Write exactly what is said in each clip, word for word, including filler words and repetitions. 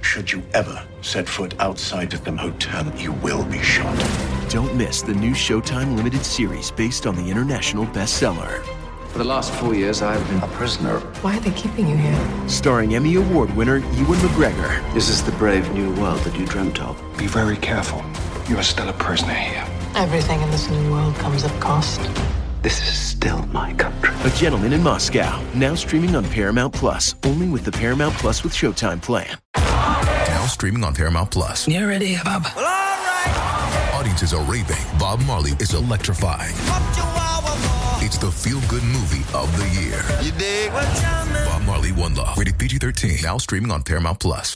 should you ever set foot outside of them hotel, you will be shot. Don't miss the new Showtime limited series based on the international bestseller. For the last four years, I've been a prisoner. Why are they keeping you here? Starring Emmy Award winner Ewan McGregor. This is the brave new world that you dreamt of. Be very careful. You are still a prisoner here. Everything in this new world comes at cost. This is still my country. A Gentleman in Moscow, now streaming on Paramount Plus, only with the Paramount Plus with Showtime plan. Now streaming on Paramount Plus. You ready, Bob? Well, all right. Audiences are raving. Bob Marley is electrifying. It's the feel-good movie of the year. You dig? Bob Marley, One Love. Rated P G thirteen. Now streaming on Paramount Plus.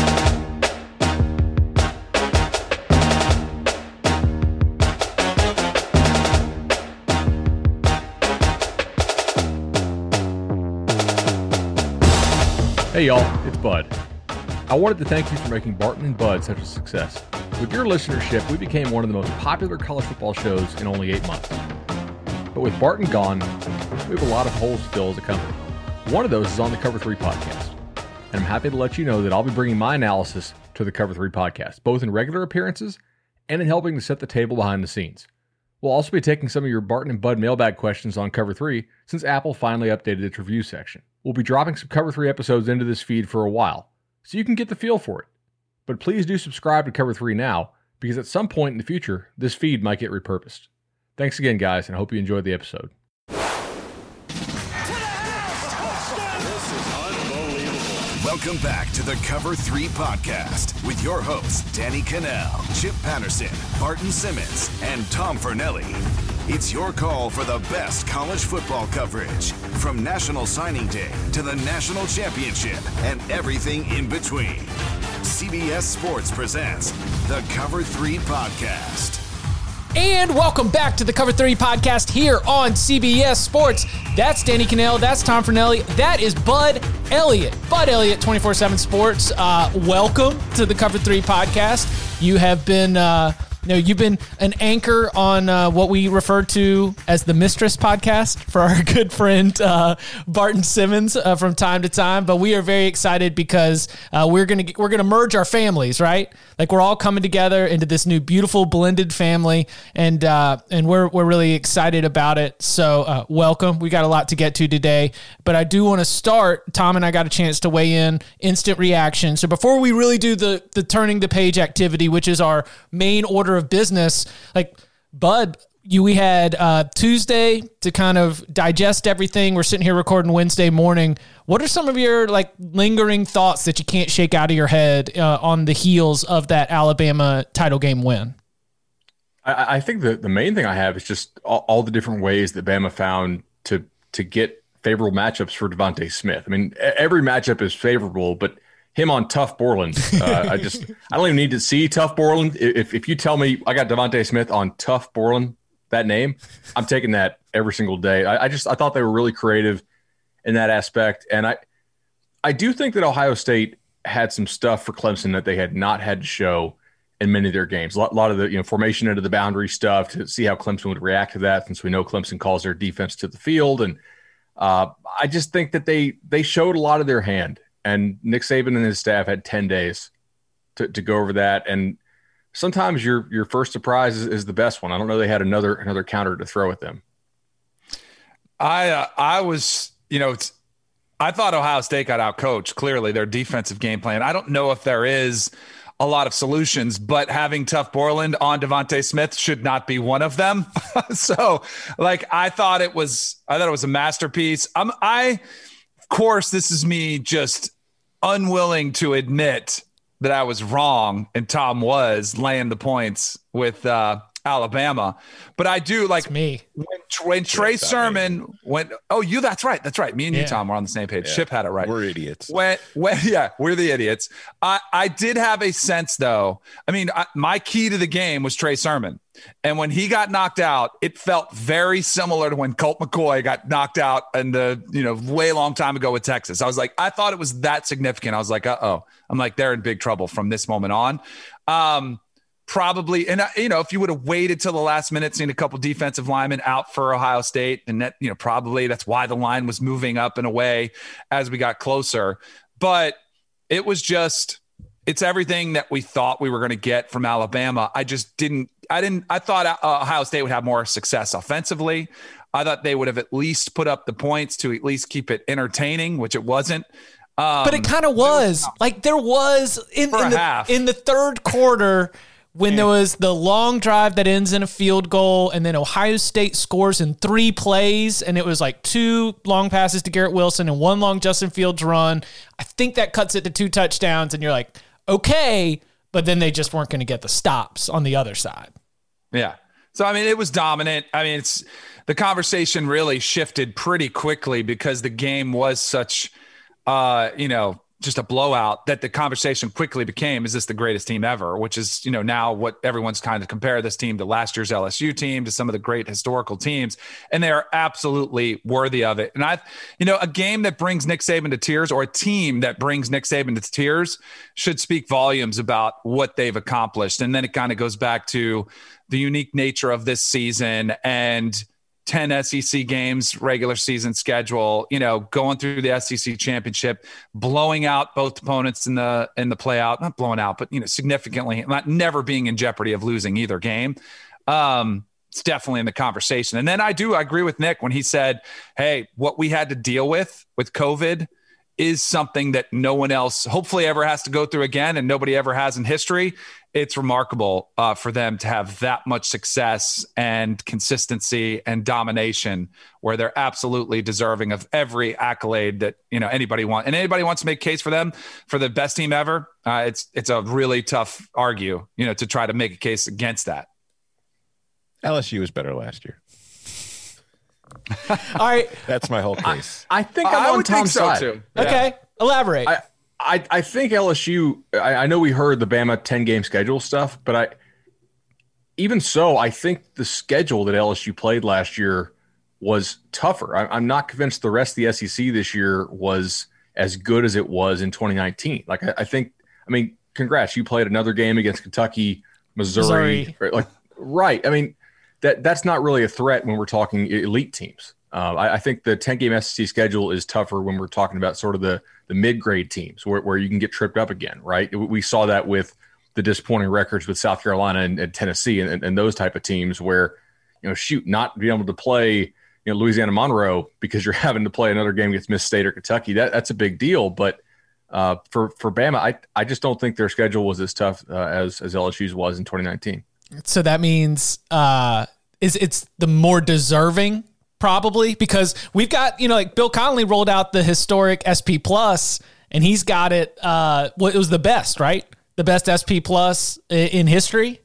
Hey y'all, it's Bud. I wanted to thank you for making Barton and Bud such a success. With your listenership, we became one of the most popular college football shows in only eight months. But with Barton gone, we have a lot of holes to fill as a company. One of those is on the Cover three podcast. And I'm happy to let you know that I'll be bringing my analysis to the Cover three podcast, both in regular appearances and in helping to set the table behind the scenes. We'll also be taking some of your Barton and Bud mailbag questions on Cover three since Apple finally updated its review section. We'll be dropping some Cover three episodes into this feed for a while, so you can get the feel for it. But please do subscribe to Cover three now, because at some point in the future, this feed might get repurposed. Thanks again, guys, and I hope you enjoyed the episode. Welcome back to the Cover three podcast with your hosts, Danny Cannell, Chip Patterson, Barton Simmons, and Tom Fernelli. It's your call for the best college football coverage, from National Signing Day to the National Championship and everything in between. C B S Sports presents the Cover three podcast. And welcome back to the Cover three podcast here on C B S Sports. That's Danny Cannell. That's Tom Fernelli. That is Bud Elliott. Bud Elliott, twenty-four seven Sports. Uh, welcome to the Cover three podcast. You have been... Uh, You know, you've been an anchor on uh, what we refer to as the Mistress podcast for our good friend uh, Barton Simmons uh, from time to time. But we are very excited because uh, we're gonna we're gonna merge our families, right? Like we're all coming together into this new beautiful blended family, and uh, and we're we're really excited about it. So uh, welcome. We got a lot to get to today, but I do want to start. Tom and I got a chance to weigh in, instant reaction. So before we really do the the turning the page activity, which is our main order of business, like Bud, you we had uh, Tuesday to kind of digest everything. We're sitting here recording Wednesday morning. What are some of your like lingering thoughts that you can't shake out of your head uh, on the heels of that Alabama title game win? I, I think the, the main thing I have is just all, all the different ways that Bama found to to get favorable matchups for Devontae Smith. I mean, every matchup is favorable, but him on Tough Borland, uh, I just I don't even need to see Tough Borland. If if you tell me I got Devontae Smith on Tough Borland, that name, I'm taking that every single day. I, I just I thought they were really creative in that aspect, and I I do think that Ohio State had some stuff for Clemson that they had not had to show in many of their games. A lot, a lot of the you know formation into the boundary stuff to see how Clemson would react to that, since we know Clemson calls their defense to the field, and uh, I just think that they they showed a lot of their hand. And Nick Saban and his staff had ten days to, to go over that. And sometimes your your first surprise is, is the best one. I don't know they had another another counter to throw at them. I uh, I was, you know, it's, I thought Ohio State got out coached. Clearly, their defensive game plan. I don't know if there is a lot of solutions, but having Tough Borland on Devontae Smith should not be one of them. So, like, I thought it was, I thought it was a masterpiece. I'm, I, of course, this is me just unwilling to admit that I was wrong and Tom was laying the points with uh, Alabama. But I do like it's me when, when Trey yeah, Sermon went. Oh, you. That's right. That's right. Me and yeah. you, Tom, were on the same page. Yeah. Chip had it right. We're idiots. When, when, yeah, we're the idiots. I, I did have a sense, though. I mean, I, my key to the game was Trey Sermon. And when he got knocked out, it felt very similar to when Colt McCoy got knocked out in the, you know, way long time ago with Texas. I was like, I thought it was that significant. I was like, uh-oh. I'm like, they're in big trouble from this moment on. Um, probably, and, you know, if you would have waited till the last minute, seen a couple defensive linemen out for Ohio State, and that, you know, probably that's why the line was moving up and away as we got closer. But it was just, it's everything that we thought we were going to get from Alabama. I just didn't, I didn't, I thought Ohio State would have more success offensively. I thought they would have at least put up the points to at least keep it entertaining, which it wasn't. Um, but it kind of was. was like there was in, in, the, in the third quarter when yeah. there was the long drive that ends in a field goal, and then Ohio State scores in three plays, and it was like two long passes to Garrett Wilson and one long Justin Fields run. I think that cuts it to two touchdowns, and you're like, okay, but then they just weren't going to get the stops on the other side. Yeah. So, I mean, it was dominant. I mean, it's the conversation really shifted pretty quickly because the game was such, uh, you know, just a blowout that the conversation quickly became, is this the greatest team ever? Which is, you know, now what everyone's kind of compare this team to last year's L S U team, to some of the great historical teams. And they are absolutely worthy of it. And I, you know, a game that brings Nick Saban to tears, or a team that brings Nick Saban to tears, should speak volumes about what they've accomplished. And then it kind of goes back to the unique nature of this season and ten S E C games, regular season schedule, you know, going through the S E C championship, blowing out both opponents in the, in the play out, not blowing out, but, you know, significantly, not never being in jeopardy of losing either game. Um, it's definitely in the conversation. And then I do, I agree with Nick when he said, hey, what we had to deal with with COVID is something that no one else hopefully ever has to go through again, and nobody ever has in history. It's remarkable uh, for them to have that much success and consistency and domination, where they're absolutely deserving of every accolade that, you know, anybody wants. And anybody wants to make a case for them for the best team ever. Uh, it's, it's a really tough argue, you know, to try to make a case against that. L S U was better last year. All right. That's my whole case. I, I think I'm I on would Tom's think so side. too. Okay. Yeah. Elaborate. I, I, I think L S U, I, I know we heard the Bama ten-game schedule stuff, but I even so, I think the schedule that L S U played last year was tougher. I, I'm not convinced the rest of the S E C this year was as good as it was in twenty nineteen. Like, I, I think, I mean, congrats. You played another game against Kentucky, Missouri. Missouri. Like, right. I mean, that that's not really a threat when we're talking elite teams. Uh, I, I think the ten-game S E C schedule is tougher when we're talking about sort of the, the mid-grade teams where, where you can get tripped up again, right? We saw that with the disappointing records with South Carolina and, and Tennessee and, and those type of teams where, you know, shoot, not being able to play, you know, Louisiana Monroe because you're having to play another game against Miss State or Kentucky. That that's a big deal. But uh, for for Bama, I I just don't think their schedule was as tough uh, as as L S U's was in twenty nineteen. So that means uh, is it's the more deserving. Probably because we've got, you know, like Bill Connolly rolled out the historic S P Plus, and he's got it. Uh, well, it was the best, right? The best S P Plus in history.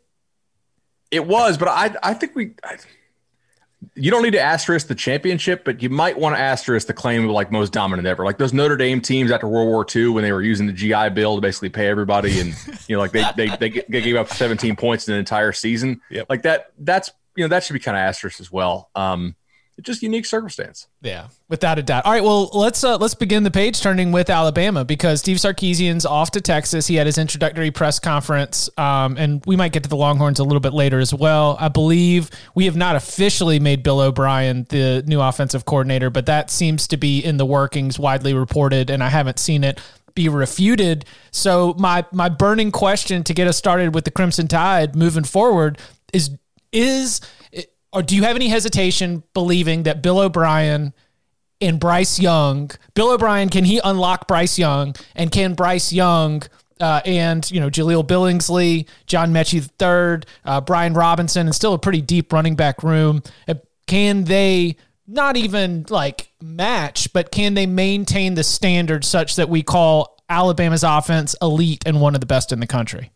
It was, but I, I think we, I, you don't need to asterisk the championship, but you might want to asterisk the claim of like most dominant ever. Like those Notre Dame teams after World War Two when they were using the G I Bill to basically pay everybody, and you know, like they they they, they gave up seventeen points in an entire season. Yep. Like that. That's you know that should be kind of asterisked as well. Um, Just unique circumstance. Yeah, without a doubt. All right, well, let's uh, let's begin the page turning with Alabama, because Steve Sarkisian's off to Texas. He had his introductory press conference, um, and we might get to the Longhorns a little bit later as well. I believe we have not officially made Bill O'Brien the new offensive coordinator, but that seems to be in the workings, widely reported, and I haven't seen it be refuted. So my my burning question to get us started with the Crimson Tide moving forward is is. Or do you have any hesitation believing that Bill O'Brien and Bryce Young, Bill O'Brien, can he unlock Bryce Young, and can Bryce Young uh, and, you know, Jaleel Billingsley, John Mechie the third, uh, Brian Robinson, and still a pretty deep running back room, uh, can they not even like match, but can they maintain the standard such that we call Alabama's offense elite and one of the best in the country?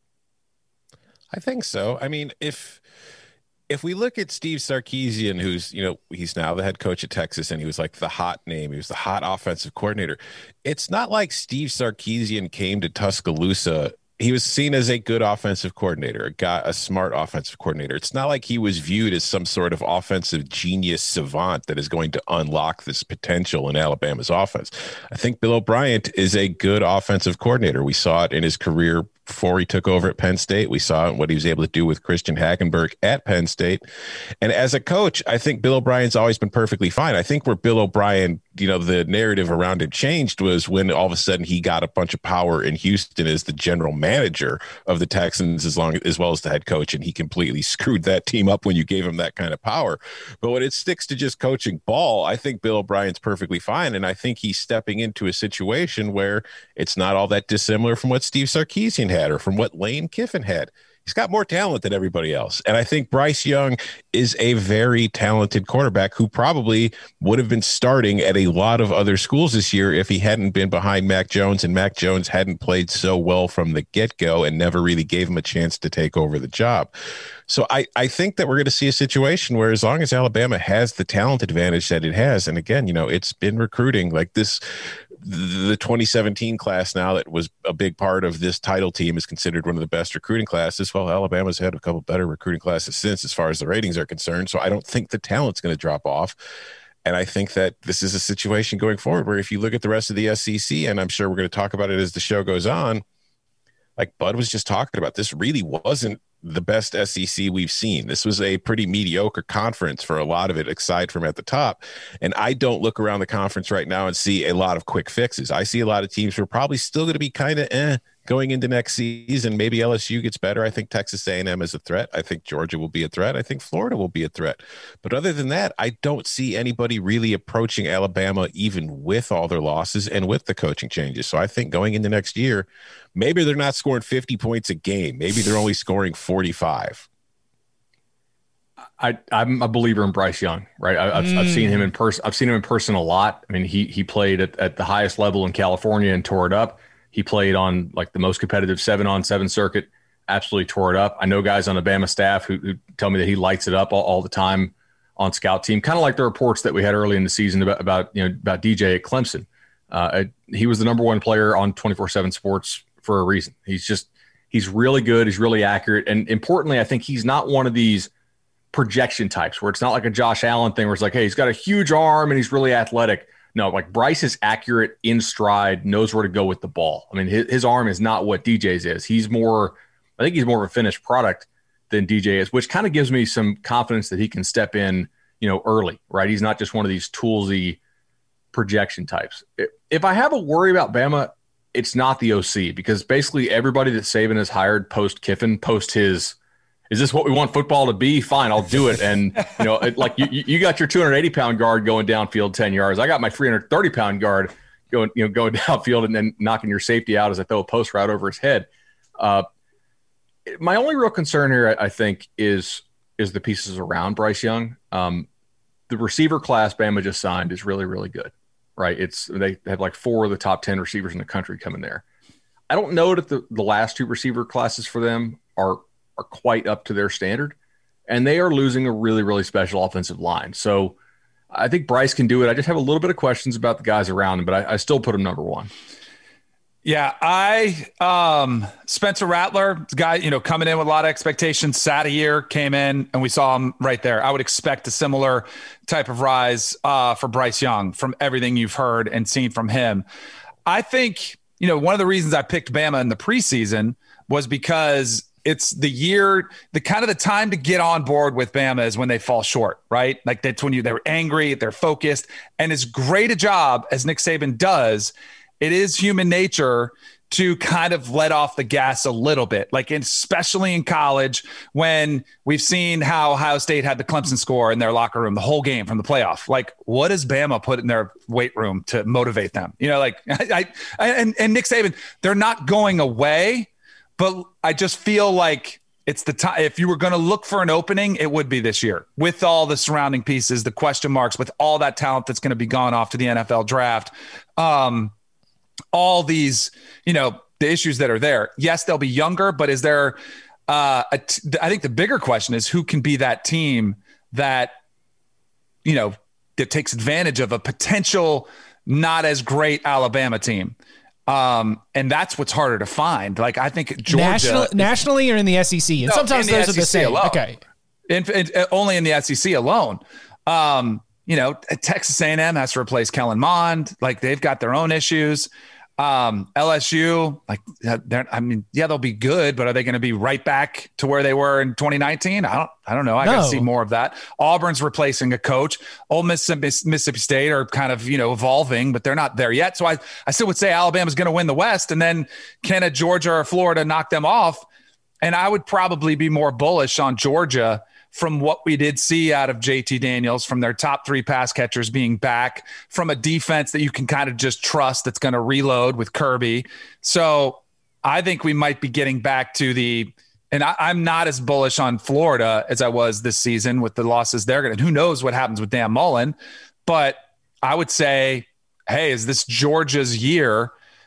I think so. I mean, if... If we look at Steve Sarkisian, who's, you know, he's now the head coach at Texas, and he was like the hot name. He was the hot offensive coordinator. It's not like Steve Sarkisian came to Tuscaloosa. He was seen as a good offensive coordinator, a guy, a smart offensive coordinator. It's not like he was viewed as some sort of offensive genius savant that is going to unlock this potential in Alabama's offense. I think Bill O'Brien is a good offensive coordinator. We saw it in his career before he took over at Penn State. We saw what he was able to do with Christian Hackenberg at Penn State. And as a coach, I think Bill O'Brien's always been perfectly fine. I think where Bill O'Brien you know, the narrative around it changed was when all of a sudden he got a bunch of power in Houston as the general manager of the Texans, as long as well as the head coach, and he completely screwed that team up when you gave him that kind of power. But when it sticks to just coaching ball, I think Bill O'Brien's perfectly fine, and I think he's stepping into a situation where it's not all that dissimilar from what Steve Sarkisian had or from what Lane Kiffin had. He's got more talent than everybody else. And I think Bryce Young is a very talented quarterback who probably would have been starting at a lot of other schools this year if he hadn't been behind Mac Jones and Mac Jones hadn't played so well from the get-go and never really gave him a chance to take over the job. So I, I think that we're going to see a situation where as long as Alabama has the talent advantage that it has, and again, you know, it's been recruiting like this, the twenty seventeen class now that was a big part of this title team is considered one of the best recruiting classes. Well, Alabama's had a couple better recruiting classes since as far as the ratings are concerned. So I don't think the talent's going to drop off. And I think that this is a situation going forward where if you look at the rest of the S E C, and I'm sure we're going to talk about it as the show goes on, like Bud was just talking about, this really wasn't the best S E C we've seen. This was a pretty mediocre conference for a lot of it, aside from at the top. And I don't look around the conference right now and see a lot of quick fixes. I see a lot of teams who are probably still going to be kind of eh going into next season. Maybe L S U gets better. I think Texas A and M is a threat. I think Georgia will be a threat. I think Florida will be a threat. But other than that, I don't see anybody really approaching Alabama, even with all their losses and with the coaching changes. So I think going into next year, maybe they're not scoring fifty points a game. Maybe they're only scoring forty-five. I, I'm a believer in Bryce Young, right? I, I've, mm. I've seen him in person. I've seen him in person a lot. I mean, he he played at, at the highest level in California and tore it up. He played on like the most competitive seven on seven circuit, absolutely tore it up. I know guys on the Bama staff who, who tell me that he lights it up all, all the time on scout team, kind of like the reports that we had early in the season about, about you know, about D J at Clemson. Uh, he was the number one player on twenty-four seven Sports for a reason. He's just, he's really good. He's really accurate. And importantly, I think he's not one of these projection types where it's not like a Josh Allen thing where it's like, hey, he's got a huge arm and he's really athletic. No, like Bryce is accurate in stride, knows where to go with the ball. I mean, his, his arm is not what D J's is. He's more, I think he's more of a finished product than D J is, which kind of gives me some confidence that he can step in, you know, early, right? He's not just one of these toolsy projection types. If I have a worry about Bama, it's not the O C, because basically everybody that Saban has hired post Kiffin, post his, is this what we want football to be? Fine, I'll do it. And, you know, it, like you, you got your two hundred eighty pound guard going downfield ten yards. I got my three hundred thirty pound guard going, you know, going downfield and then knocking your safety out as I throw a post route over his head. Uh, my only real concern here, I think, is is the pieces around Bryce Young. Um, the receiver class Bama just signed is really, really good, right? It's they have like four of the top ten receivers in the country coming there. I don't know that the, the last two receiver classes for them are are quite up to their standard, and they are losing a really, really special offensive line. So I think Bryce can do it. I just have a little bit of questions about the guys around him, but I, I still put him number one. Yeah, I um, Spencer Rattler, guy, you know, coming in with a lot of expectations, sat a year, came in, and we saw him right there. I would expect a similar type of rise uh, for Bryce Young from everything you've heard and seen from him. I think, you know, one of the reasons I picked Bama in the preseason was because it's the year, the kind of the time to get on board with Bama is when they fall short, right? Like that's when you, they're angry, they're focused, and as great a job as Nick Saban does, it is human nature to kind of let off the gas a little bit, like especially in college when we've seen how Ohio State had the Clemson score in their locker room the whole game from the playoff. Like, what does Bama put in their weight room to motivate them? You know, like I, I and, and Nick Saban, they're not going away. But I just feel like it's the time. If you were going to look for an opening, it would be this year with all the surrounding pieces, the question marks, with all that talent that's going to be gone off to the N F L draft. Um, all these, you know, the issues that are there. Yes, they'll be younger, but is there, uh, a t- I think the bigger question is who can be that team that, you know, that takes advantage of a potential not as great Alabama team. Um, and that's what's harder to find. Like, I think Georgia National, nationally or in the S E C, and no, sometimes those are the same. Alone. Okay, in, in, only in the S E C alone. Um, you know, Texas A and M has to replace Kellen Mond. Like, they've got their own issues. Um, L S U, like, they're, I mean, yeah, they'll be good, but are they going to be right back to where they were in twenty nineteen? I don't, I don't know. I no. got to see more of that. Auburn's replacing a coach. Ole Miss, Mississippi State are kind of, you know, evolving, but they're not there yet. So I, I still would say Alabama's going to win the West, and then can a Georgia or Florida knock them off? And I would probably be more bullish on Georgia from what we did see out of J T Daniels, from their top three pass catchers being back, from a defense that you can kind of just trust that's going to reload with Kirby. So I think we might be getting back to the – and I, I'm not as bullish on Florida as I was this season with the losses they're going to – who knows what happens with Dan Mullen. But I would say, hey, is this Georgia's year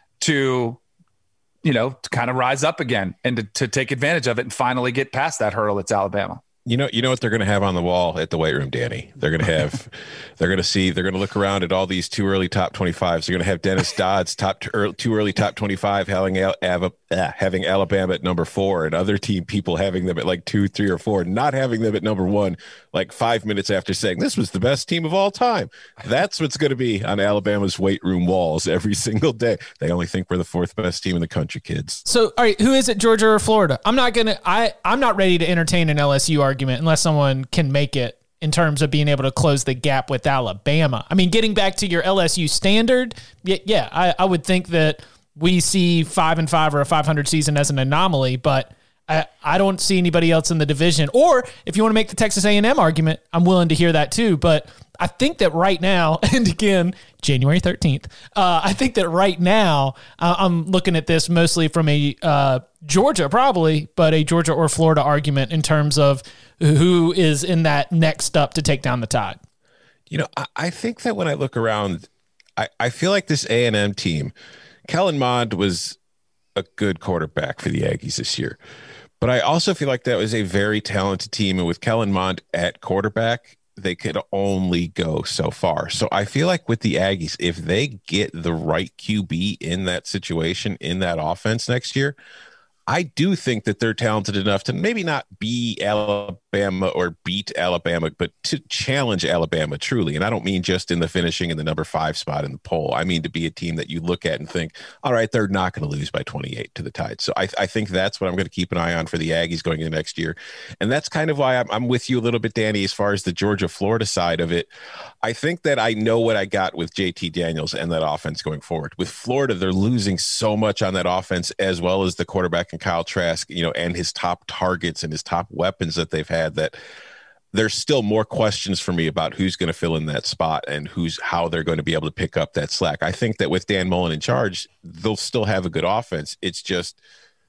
to – you know, to kind of rise up again and to, to take advantage of it and finally get past that hurdle that's Alabama? You know, you know what they're going to have on the wall at the weight room, Danny? They're going to have, they're going to see, they're going to look around at all these too early top twenty-fives. They're going to have Dennis Dodd's top too early top twenty-five, having having Alabama at number four, and other team people having them at like two, three, or four, not having them at number one, like five minutes after saying this was the best team of all time. That's what's going to be on Alabama's weight room walls every single day. They only think we're the fourth best team in the country, kids. So, all right, who is it, Georgia or Florida? I'm not gonna, I, I'm not ready to entertain an L S U argument unless someone can make it in terms of being able to close the gap with Alabama. I mean, getting back to your L S U standard, yeah, yeah I, I would think that we see five and five or a five hundred season as an anomaly, but I, I don't see anybody else in the division. Or if you want to make the Texas A and M argument, I'm willing to hear that too. But I think that right now, and again, January thirteenth, uh, I think that right now uh, I'm looking at this mostly from a uh, Georgia, probably, but a Georgia or Florida argument in terms of who is in that next up to take down the Tide. You know, I, I think that when I look around, I, I feel like this A and M team, Kellen Mond was a good quarterback for the Aggies this year. But I also feel like that was a very talented team. And with Kellen Mond at quarterback, they could only go so far. So I feel like with the Aggies, if they get the right Q B in that situation, in that offense next year, I do think that they're talented enough to maybe not be Alabama or beat Alabama, but to challenge Alabama truly. And I don't mean just in the finishing in the number five spot in the poll. I mean to be a team that you look at and think, all right, they're not going to lose by twenty-eight to the Tide. So I, I think that's what I'm going to keep an eye on for the Aggies going into next year. And that's kind of why I'm, I'm with you a little bit, Danny, as far as the Georgia-Florida side of it. I think that I know what I got with J T Daniels and that offense going forward. With Florida, they're losing so much on that offense, as well as the quarterback and Kyle Trask, you know, and his top targets and his top weapons that they've had, that there's still more questions for me about who's going to fill in that spot and who's how they're going to be able to pick up that slack. I think that with Dan Mullen in charge, they'll still have a good offense. It's just,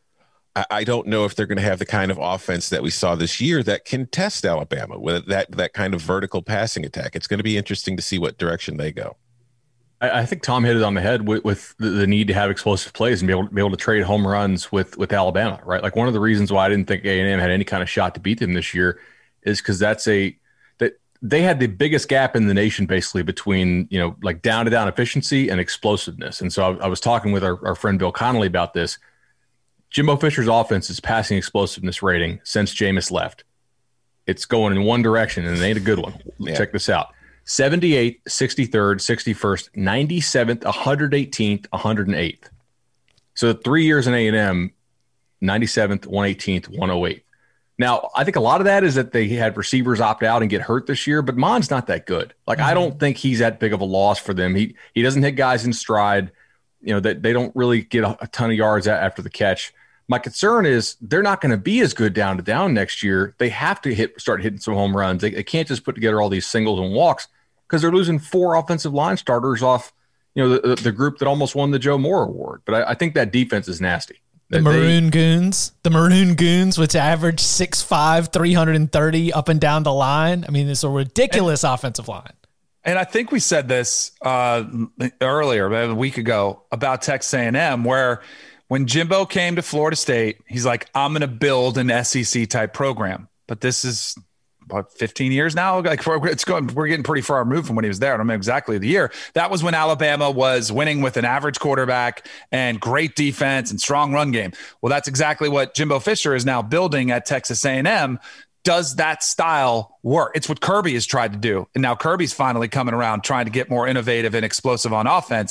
I, I don't know if they're going to have the kind of offense that we saw this year that can test Alabama with that, that kind of vertical passing attack. It's going to be interesting to see what direction they go. I think Tom hit it on the head with, with the, the need to have explosive plays and be able to be able to trade home runs with with Alabama, right? Like one of the reasons why I didn't think A and M had any kind of shot to beat them this year is because that's a that they had the biggest gap in the nation basically between, you know, like down to down efficiency and explosiveness. And so I, I was talking with our, our friend Bill Connolly about this. Jimbo Fisher's offense's passing explosiveness rating since Jameis left, it's going in one direction, and it ain't a good one. Yeah. Check this out. seventy-eight, sixty-third, sixty-first, ninety-seventh, one hundred eighteenth, one hundred eighth. So three years in A and M, ninety-seventh, one hundred eighteenth, one hundred eighth. Now, I think a lot of that is that they had receivers opt out and get hurt this year, but Mond's not that good. Like, mm-hmm. I don't think he's that big of a loss for them. He he doesn't hit guys in stride. You know, that they don't really get a, a ton of yards after the catch. My concern is they're not going to be as good down to down next year. They have to hit start hitting some home runs. They, they can't just put together all these singles and walks because they're losing four offensive line starters off, you know, the, the group that almost won the Joe Moore Award. But I, I think that defense is nasty. The Maroon they, Goons, the Maroon Goons, which average six five, three hundred thirty up and down the line. I mean, it's a ridiculous and, offensive line. And I think we said this uh, earlier, a week ago, about Texas A and M, where when Jimbo came to Florida State, he's like, I'm going to build an S E C type program. But this is about fifteen years now. Like we're, it's going, we're getting pretty far removed from when he was there. I don't know exactly the year. That was when Alabama was winning with an average quarterback and great defense and strong run game. Well, that's exactly what Jimbo Fisher is now building at Texas A and M. Does that style work? It's what Kirby has tried to do. And now Kirby's finally coming around trying to get more innovative and explosive on offense.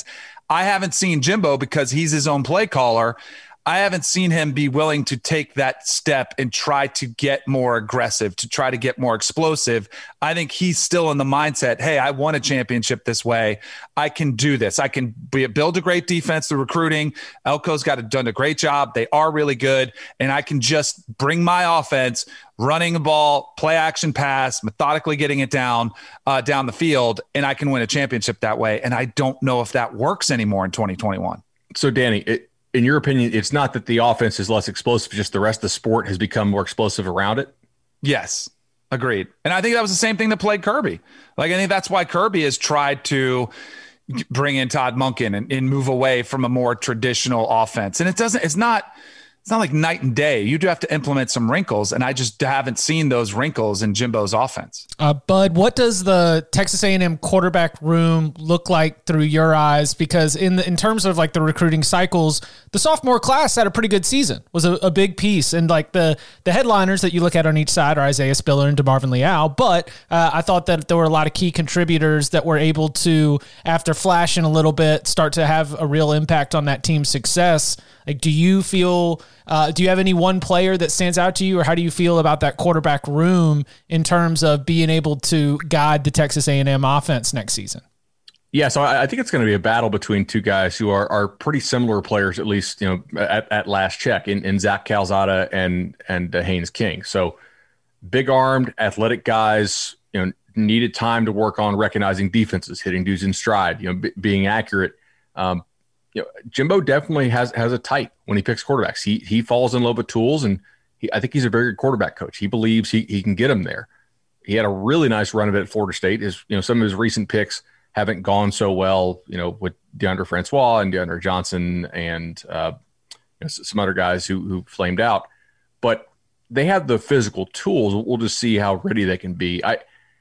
I haven't seen Jimbo, because he's his own play caller, I haven't seen him be willing to take that step and try to get more aggressive, to try to get more explosive. I think he's still in the mindset, hey, I won a championship this way. I can do this. I can be, build a great defense through recruiting. Elko's got a, done a great job. They are really good. And I can just bring my offense, running the ball, play action pass, methodically getting it down, uh, down the field, and I can win a championship that way. And I don't know if that works anymore in twenty twenty-one. So, Danny, it, in your opinion, it's not that the offense is less explosive, just the rest of the sport has become more explosive around it? Yes, agreed. And I think that was the same thing that plagued Kirby. Like, I think that's why Kirby has tried to bring in Todd Monken and, and move away from a more traditional offense. And it doesn't, it's not, it's not like night and day. You do have to implement some wrinkles, and I just haven't seen those wrinkles in Jimbo's offense. Uh, Bud, what does the Texas A and M quarterback room look like through your eyes? Because in the, in terms of like the recruiting cycles, the sophomore class had a pretty good season, was a, a big piece. And like the the headliners that you look at on each side are Isaiah Spiller and DeMarvin Leal. But uh, I thought that there were a lot of key contributors that were able to, after flashing a little bit, start to have a real impact on that team's success. Like, do you feel, uh, do you have any one player that stands out to you, or how do you feel about that quarterback room in terms of being able to guide the Texas A and M offense next season? Yeah, so I, I think it's going to be a battle between two guys who are are pretty similar players, at least, you know, at, at last check, in, in Zach Calzada and and uh, Haynes King. So big-armed, athletic guys, you know, needed time to work on recognizing defenses, hitting dudes in stride, you know, b- being accurate. Um, You know, Jimbo definitely has has a type when he picks quarterbacks. He he falls in love with tools, and he, I think he's a very good quarterback coach. He believes he he can get him there. He had a really nice run of it at Florida State. His you know some of his recent picks haven't gone so well. You know, with DeAndre Francois and DeAndre Johnson and uh, you know, some other guys who who flamed out, but they have the physical tools. We'll just see how ready they can be. I.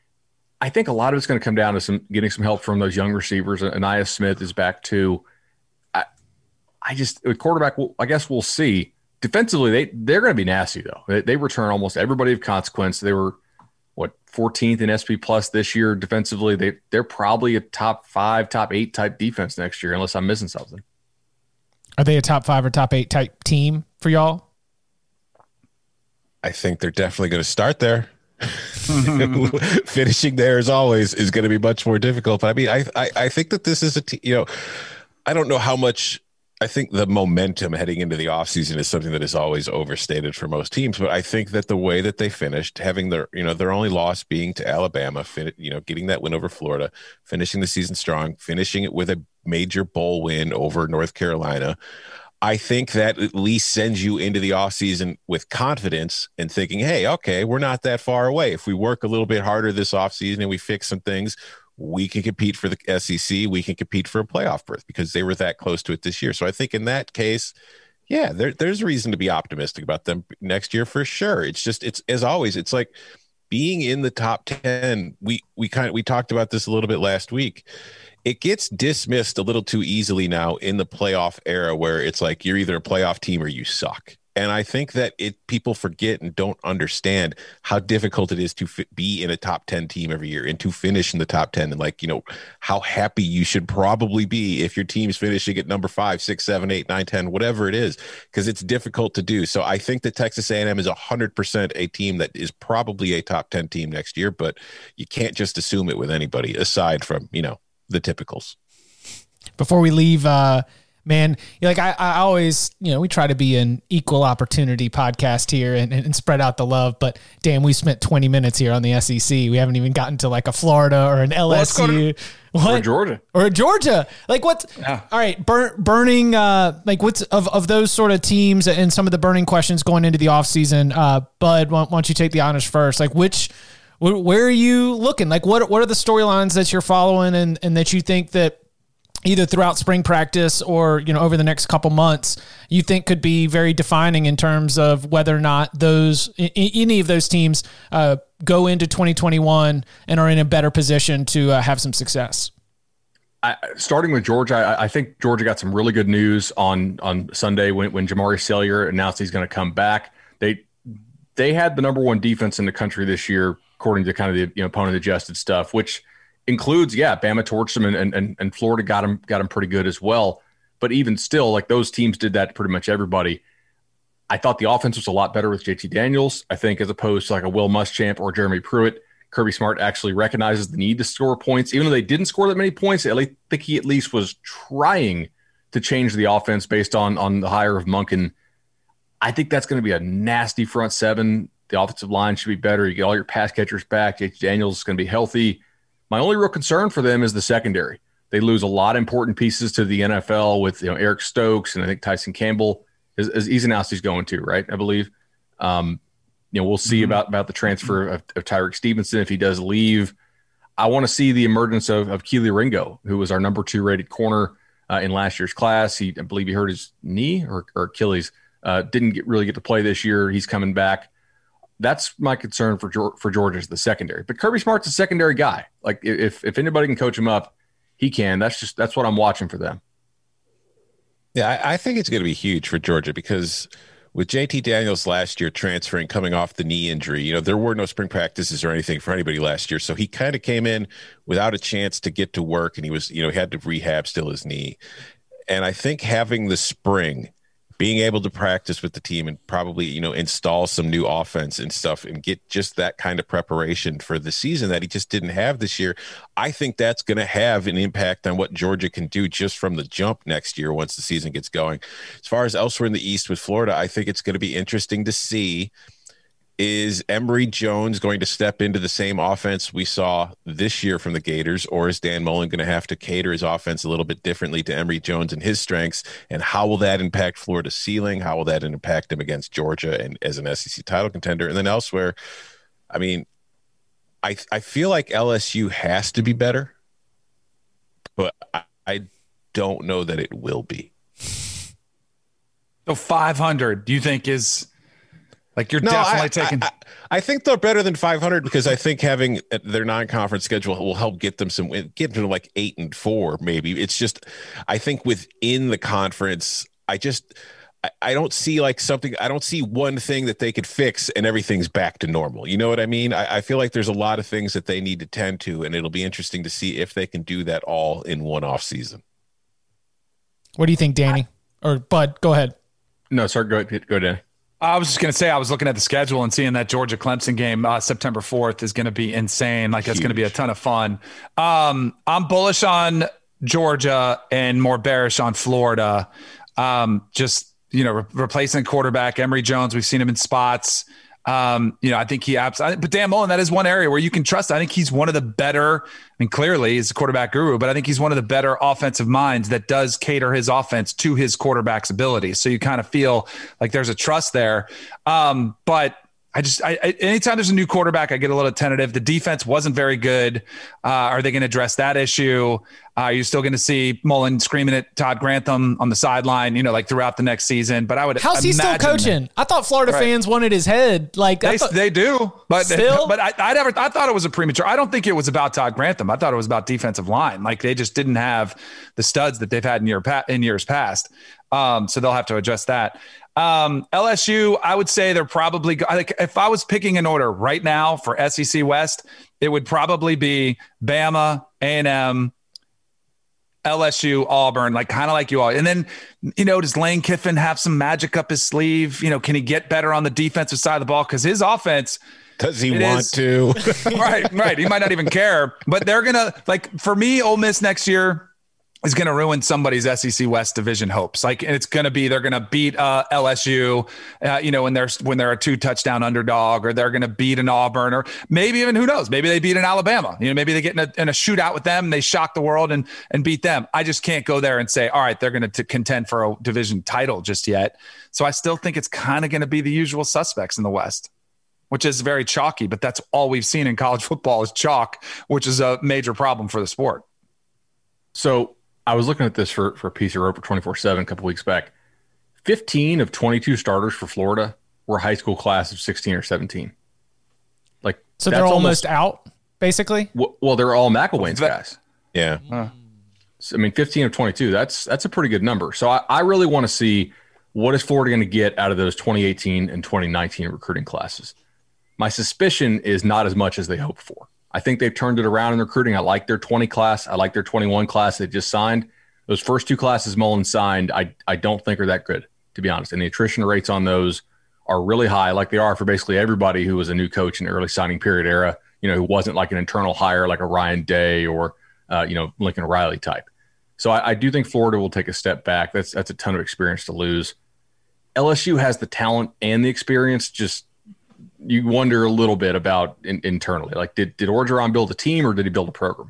I think a lot of it's going to come down to some getting some help from those young receivers. Anaya Smith is back too. I just, with quarterback, I guess we'll see. Defensively, they, they're going to be nasty, though. They, they return almost everybody of consequence. They were, what, fourteenth in S P Plus this year defensively. They, they're probably a top five, top eight type defense next year, unless I'm missing something. Are they a top five or top eight type team for y'all? I think they're definitely going to start there. Finishing there, as always, is going to be much more difficult. But I mean, I, I, I think that this is a team, you know, I don't know how much. I think the momentum heading into the offseason is something that is always overstated for most teams, but I think that the way that they finished, having their, you know, their only loss being to Alabama, fin- you know, getting that win over Florida, finishing the season strong, finishing it with a major bowl win over North Carolina, I think that at least sends you into the offseason with confidence and thinking, hey, okay, we're not that far away. If we work a little bit harder this offseason and we fix some things, we can compete for the S E C. We can compete for a playoff berth because they were that close to it this year. So I think in that case, yeah, there, there's reason to be optimistic about them next year for sure. It's just, it's as always, it's like being in the top ten. We, we kind of, we talked about this a little bit last week. It gets dismissed a little too easily now in the playoff era where it's like, you're either a playoff team or you suck. And I think that it people forget and don't understand how difficult it is to f- be in a top ten team every year and to finish in the top ten. And like, you know, how happy you should probably be if your team's finishing at number five, six, seven, eight, nine, ten, whatever it is, because it's difficult to do. So I think that Texas A and M is one hundred percent a team that is probably a top ten team next year, but you can't just assume it with anybody aside from, you know, the typicals. Before we leave, uh, man, like I, I always, you know, we try to be an equal opportunity podcast here and, and spread out the love, but damn, we spent twenty minutes here on the S E C. We haven't even gotten to like a Florida or an L S U. Well, what? Or Georgia. Or Georgia. Like what's, yeah. All right, bur- burning, uh, like what's of, of those sort of teams and some of the burning questions going into the offseason, uh, Bud, why, why don't you take the honors first? Like which, wh- where are you looking? Like what, what are the storylines that you're following and, and that you think that either throughout spring practice or, you know, over the next couple months, you think could be very defining in terms of whether or not those, any of those teams uh, go into twenty twenty-one and are in a better position to uh, have some success? I, starting with Georgia, I, I think Georgia got some really good news on, on Sunday when, when Jamari Salyer announced he's going to come back. They, they had the number one defense in the country this year, according to kind of the, you know, opponent adjusted stuff, which includes, yeah, Bama torched them, and, and, and Florida got them, got them pretty good as well. But even still, like those teams did that to pretty much everybody. I thought the offense was a lot better with J T Daniels, I think, as opposed to like a Will Muschamp or Jeremy Pruitt. Kirby Smart actually recognizes the need to score points. Even though they didn't score that many points, I think he at least was trying to change the offense based on, on the hire of Monken. I think that's going to be a nasty front seven. The offensive line should be better. You get all your pass catchers back. J T Daniels is going to be healthy. My only real concern for them is the secondary. They lose a lot of important pieces to the N F L with, you know, Eric Stokes, and I think Tyson Campbell is, is Eason-Alcy's going to, right? I believe. Um, you know, we'll see mm-hmm. about, about the transfer of, of Tyreek Stevenson if he does leave. I want to see the emergence of, of Keely Ringo, who was our number two rated corner uh, in last year's class. He, I believe he hurt his knee or, or Achilles. Uh, didn't get, really get to play this year. He's coming back. That's my concern for for Georgia is the secondary. But Kirby Smart's a secondary guy. Like if if anybody can coach him up, he can. That's just that's what I'm watching for them. Yeah, I, I think it's going to be huge for Georgia because with J T Daniels last year transferring, coming off the knee injury, you know, there were no spring practices or anything for anybody last year. So he kind of came in without a chance to get to work, and he was, you know, he had to rehab still his knee. And I think having the spring, being able to practice with the team and probably, you know, install some new offense and stuff and get just that kind of preparation for the season that he just didn't have this year, I think that's going to have an impact on what Georgia can do just from the jump next year once the season gets going. As far as elsewhere in the East with Florida, I think it's going to be interesting to see, is Emory Jones going to step into the same offense we saw this year from the Gators, or is Dan Mullen going to have to cater his offense a little bit differently to Emory Jones and his strengths? And how will that impact Florida's ceiling? How will that impact him against Georgia and as an S E C title contender? And then elsewhere, I mean, I I feel like L S U has to be better, but I, I don't know that it will be. So five hundred, do you think is... Like you're no, definitely I, taking. I, I think they're better than five hundred because I think having their non-conference schedule will help get them some, get them to like eight and four maybe. It's just, I think within the conference, I just, I, I don't see like something. I don't see one thing that they could fix and everything's back to normal. You know what I mean? I, I feel like there's a lot of things that they need to tend to, and it'll be interesting to see if they can do that all in one off season. What do you think, Danny? Or Bud? Go ahead. No, sorry. Go ahead. Go ahead. I was just going to say, I was looking at the schedule and seeing that Georgia Clemson game uh, September fourth is going to be insane. Like that's going to be a ton of fun. Um, I'm bullish on Georgia and more bearish on Florida. Um, just, you know, re- replacing quarterback Emory Jones. We've seen him in spots. Um, you know, I think he absolutely, but Dan Mullen, that is one area where you can trust. I think he's one of the better, I mean, clearly he's a quarterback guru, but I think he's one of the better offensive minds that does cater his offense to his quarterback's abilities. So you kind of feel like there's a trust there. Um, but I just, I, I, anytime there's a new quarterback, I get a little tentative. The defense wasn't very good. Uh, are they going to address that issue? Uh, are you still going to see Mullen screaming at Todd Grantham on the sideline, you know, like throughout the next season? But I would How's he still coaching? That. I thought Florida right. fans wanted his head. Like they, thought, they do, but still? but I, I never, I thought it was a premature. I don't think it was about Todd Grantham. I thought it was about defensive line. Like they just didn't have the studs that they've had in year in years past. Um, so they'll have to adjust that. Um, L S U, I would say they're probably like if I was picking an order right now for S E C West, it would probably be Bama, A and M, L S U, Auburn, like kind of like you all. And then, you know, does Lane Kiffin have some magic up his sleeve? You know, can he get better on the defensive side of the ball? Because his offense. Does he want is, to? right, right. He might not even care. But they're going to, like, for me, Ole Miss next year is going to ruin somebody's S E C West division hopes. Like, and it's going to be, they're going to beat uh, L S U, uh, you know, when they're, when they're a two touchdown underdog, or they're going to beat an Auburn, or maybe even, who knows, maybe they beat an Alabama, you know, maybe they get in a, in a shootout with them. They shock the world and, and beat them. I just can't go there and say, all right, they're going to contend for a division title just yet. So I still think it's kind of going to be the usual suspects in the West, which is very chalky, but that's all we've seen in college football is chalk, which is a major problem for the sport. So, I was looking at this for, for a piece of Roper twenty-four seven a couple weeks back. fifteen of twenty-two starters for Florida were high school class of sixteen or seventeen. Like, so they're almost, almost out, basically? Well, well they're all McElwain's guys. Yeah. Huh. So, I mean, fifteen of twenty-two, that's that's a pretty good number. So I, I really want to see what is Florida going to get out of those twenty eighteen and twenty nineteen recruiting classes. My suspicion is not as much as they hope for. I think they've turned it around in recruiting. I like their twenty class. I like their twenty-one class they just signed. Those first two classes Mullen signed, I, I don't think are that good, to be honest. And the attrition rates on those are really high, like they are for basically everybody who was a new coach in the early signing period era, you know, who wasn't like an internal hire like a Ryan Day or, uh, you know, Lincoln Riley type. So I, I do think Florida will take a step back. That's that's a ton of experience to lose. L S U has the talent and the experience. Just you wonder a little bit about in, internally. Like, did did Orgeron build a team or did he build a program?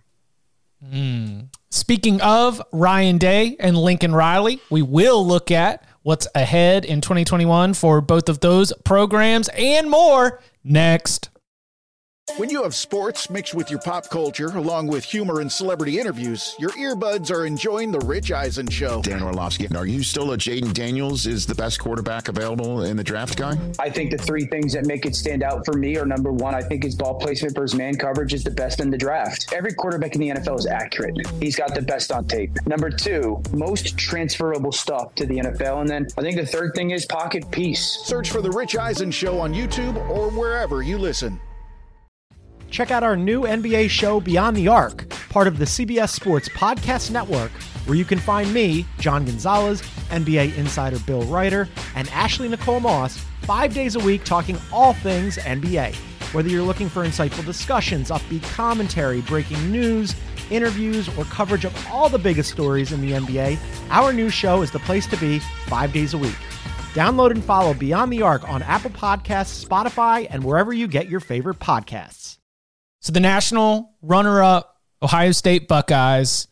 Mm. Speaking of Ryan Day and Lincoln Riley, we will look at what's ahead in twenty twenty-one for both of those programs and more next. When you have sports mixed with your pop culture, along with humor and celebrity interviews, your earbuds are enjoying The Rich Eisen Show. Dan Orlovsky, are you still a Jaden Daniels is the best quarterback available in the draft guy? I think the three things that make it stand out for me are, number one, I think his ball placement versus man coverage is the best in the draft. Every quarterback in the N F L is accurate. He's got the best on tape. Number two, most transferable stuff to the N F L. And then I think the third thing is pocket peace. Search for The Rich Eisen Show on YouTube or wherever you listen. Check out our new N B A show, Beyond the Arc, part of the C B S Sports Podcast Network, where you can find me, John Gonzalez, N B A insider Bill Ryder, and Ashley Nicole Moss, five days a week talking all things N B A. Whether you're looking for insightful discussions, upbeat commentary, breaking news, interviews, or coverage of all the biggest stories in the N B A, our new show is the place to be five days a week. Download and follow Beyond the Arc on Apple Podcasts, Spotify, and wherever you get your favorite podcasts. So the national runner-up Ohio State Buckeyes,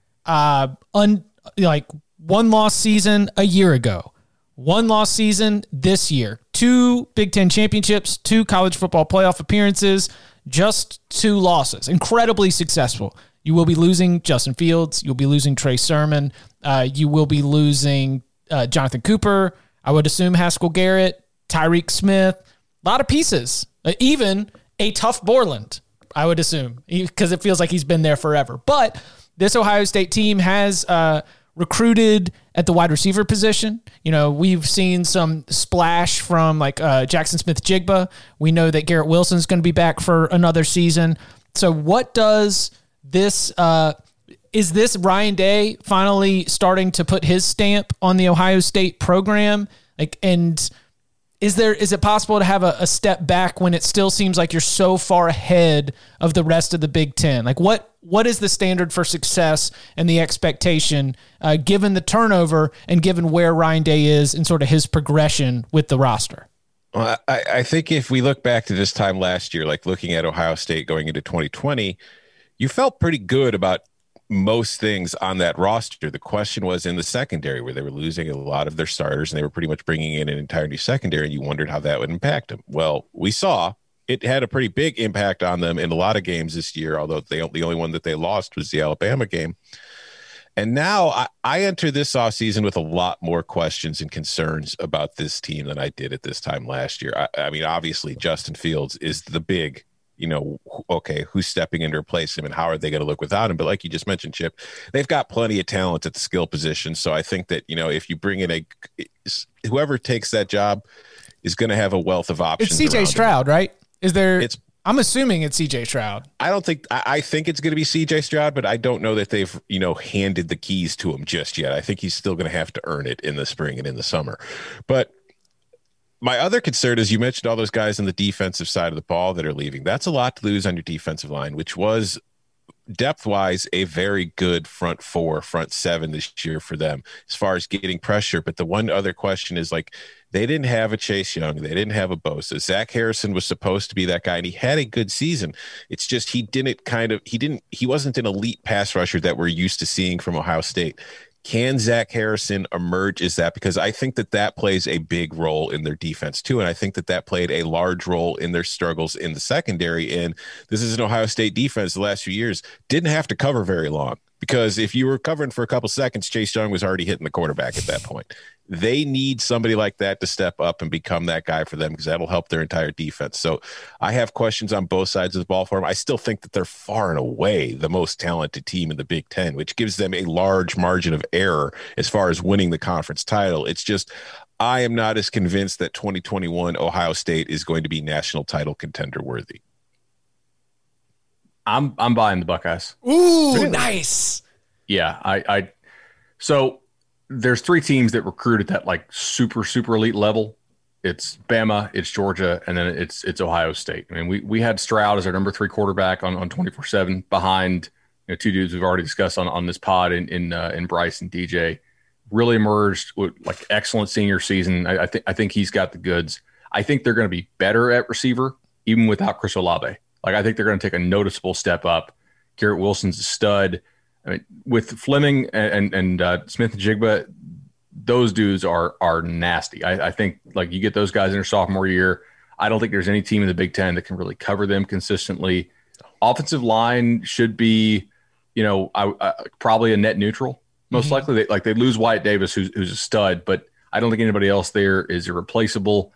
uh, un, like one loss season a year ago, one loss season this year, two Big Ten championships, two college football playoff appearances, just two losses. Incredibly successful. You will be losing Justin Fields. You'll be losing Trey Sermon. Uh, you will be losing uh, Jonathan Cooper. I would assume Haskell Garrett, Tyreek Smith, a lot of pieces, uh, even a tough Borland. I would assume, because it feels like he's been there forever. But this Ohio State team has uh, recruited at the wide receiver position. You know, we've seen some splash from like uh, Jackson Smith-Jigba. We know that Garrett Wilson's going to be back for another season. So what does this, uh, is this Ryan Day finally starting to put his stamp on the Ohio State program? Like, and Is there is it possible to have a, a step back when it still seems like you're so far ahead of the rest of the Big Ten? Like what what is the standard for success and the expectation uh, given the turnover and given where Ryan Day is in sort of his progression with the roster? Well, I, I think if we look back to this time last year, like looking at Ohio State going into twenty twenty, you felt pretty good about most things on that roster. The question was in the secondary, where they were losing a lot of their starters and they were pretty much bringing in an entire new secondary, and you wondered how that would impact them. Well, we saw it had a pretty big impact on them in a lot of games this year, although they, the only one that they lost was the Alabama game. And now I, I enter this offseason with a lot more questions and concerns about this team than I did at this time last year. I, I mean, obviously, Justin Fields is the big you know, okay, who's stepping in to replace him and how are they going to look without him? But like you just mentioned, Chip, they've got plenty of talent at the skill position. So I think that, you know, if you bring in a, whoever takes that job is going to have a wealth of options. It's C J Stroud, right? Is there, it's, I'm assuming it's C J Stroud. I don't think, I, I think it's going to be C J Stroud, but I don't know that they've, you know, handed the keys to him just yet. I think he's still going to have to earn it in the spring and in the summer. But my other concern is you mentioned all those guys on the defensive side of the ball that are leaving. That's a lot to lose on your defensive line, which was depth-wise a very good front four, front seven this year for them as far as getting pressure. But the one other question is, like, they didn't have a Chase Young. They didn't have a Bosa. Zach Harrison was supposed to be that guy, and he had a good season. It's just he didn't kind of – he didn't – he wasn't an elite pass rusher that we're used to seeing from Ohio State. Can Zach Harrison emerge as that? Because I think that that plays a big role in their defense too. And I think that that played a large role in their struggles in the secondary. And this is an Ohio State defense the last few years didn't have to cover very long, because if you were covering for a couple seconds, Chase Young was already hitting the quarterback at that point. They need somebody like that to step up and become that guy for them, because that'll help their entire defense. So I have questions on both sides of the ball for them. I still think that they're far and away the most talented team in the Big Ten, which gives them a large margin of error as far as winning the conference title. It's just, I am not as convinced that twenty twenty-one Ohio State is going to be national title contender worthy. I'm I'm buying the Buckeyes. Ooh, really? Nice. Yeah, I, I so there's three teams that recruit at that like super super elite level. It's Bama, it's Georgia, and then it's it's Ohio State. I mean, we we had Stroud as our number three quarterback on on twenty-four seven behind you know, two dudes we've already discussed on, on this pod in in, uh, in Bryce and D J. Really emerged with like excellent senior season. I, I think I think he's got the goods. I think they're going to be better at receiver even without Chris Olave. Like I think they're going to take a noticeable step up. Garrett Wilson's a stud. I mean, with Fleming and and, and uh, Smith and Jigba, those dudes are are nasty. I, I think like you get those guys in their sophomore year. I don't think there's any team in the Big Ten that can really cover them consistently. Offensive line should be, you know, I, I, probably a net neutral. Most mm-hmm. likely, they, like they lose Wyatt Davis, who's who's a stud, but I don't think anybody else there is irreplaceable.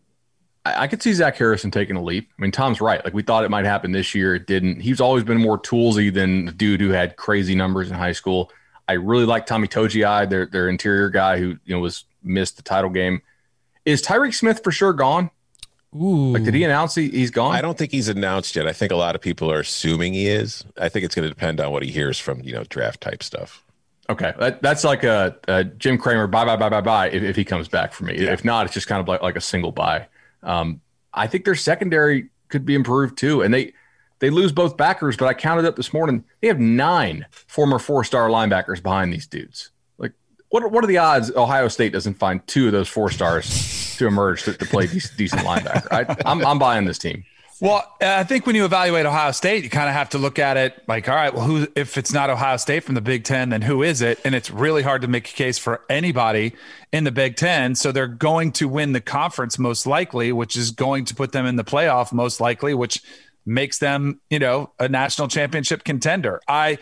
I, I could see Zach Harrison taking a leap. I mean, Tom's right. Like we thought it might happen this year, it didn't. He's always been more toolsy than the dude who had crazy numbers in high school. I really like Tommy Togiai, their their interior guy who you know was missed the title game. Is Tyreek Smith for sure gone? Ooh. Like, did he announce he, he's gone? I don't think he's announced yet. I think a lot of people are assuming he is. I think it's going to depend on what he hears from you know draft type stuff. Okay, that, that's like a, a Jim Cramer bye bye bye bye bye if, if he comes back for me. Yeah. If not, it's just kind of like, like a single bye. Um, I think their secondary could be improved too, and they they lose both backers. But I counted up this morning; they have nine former four star linebackers behind these dudes. Like, what what are the odds Ohio State doesn't find two of those four stars to emerge to, to play decent, decent linebacker? I, I'm I'm buying this team. Well, I think when you evaluate Ohio State, you kind of have to look at it like, all right, well, who, if it's not Ohio State from the Big Ten, then who is it? And it's really hard to make a case for anybody in the Big Ten. So they're going to win the conference most likely, which is going to put them in the playoff most likely, which makes them, you know, a national championship contender. I,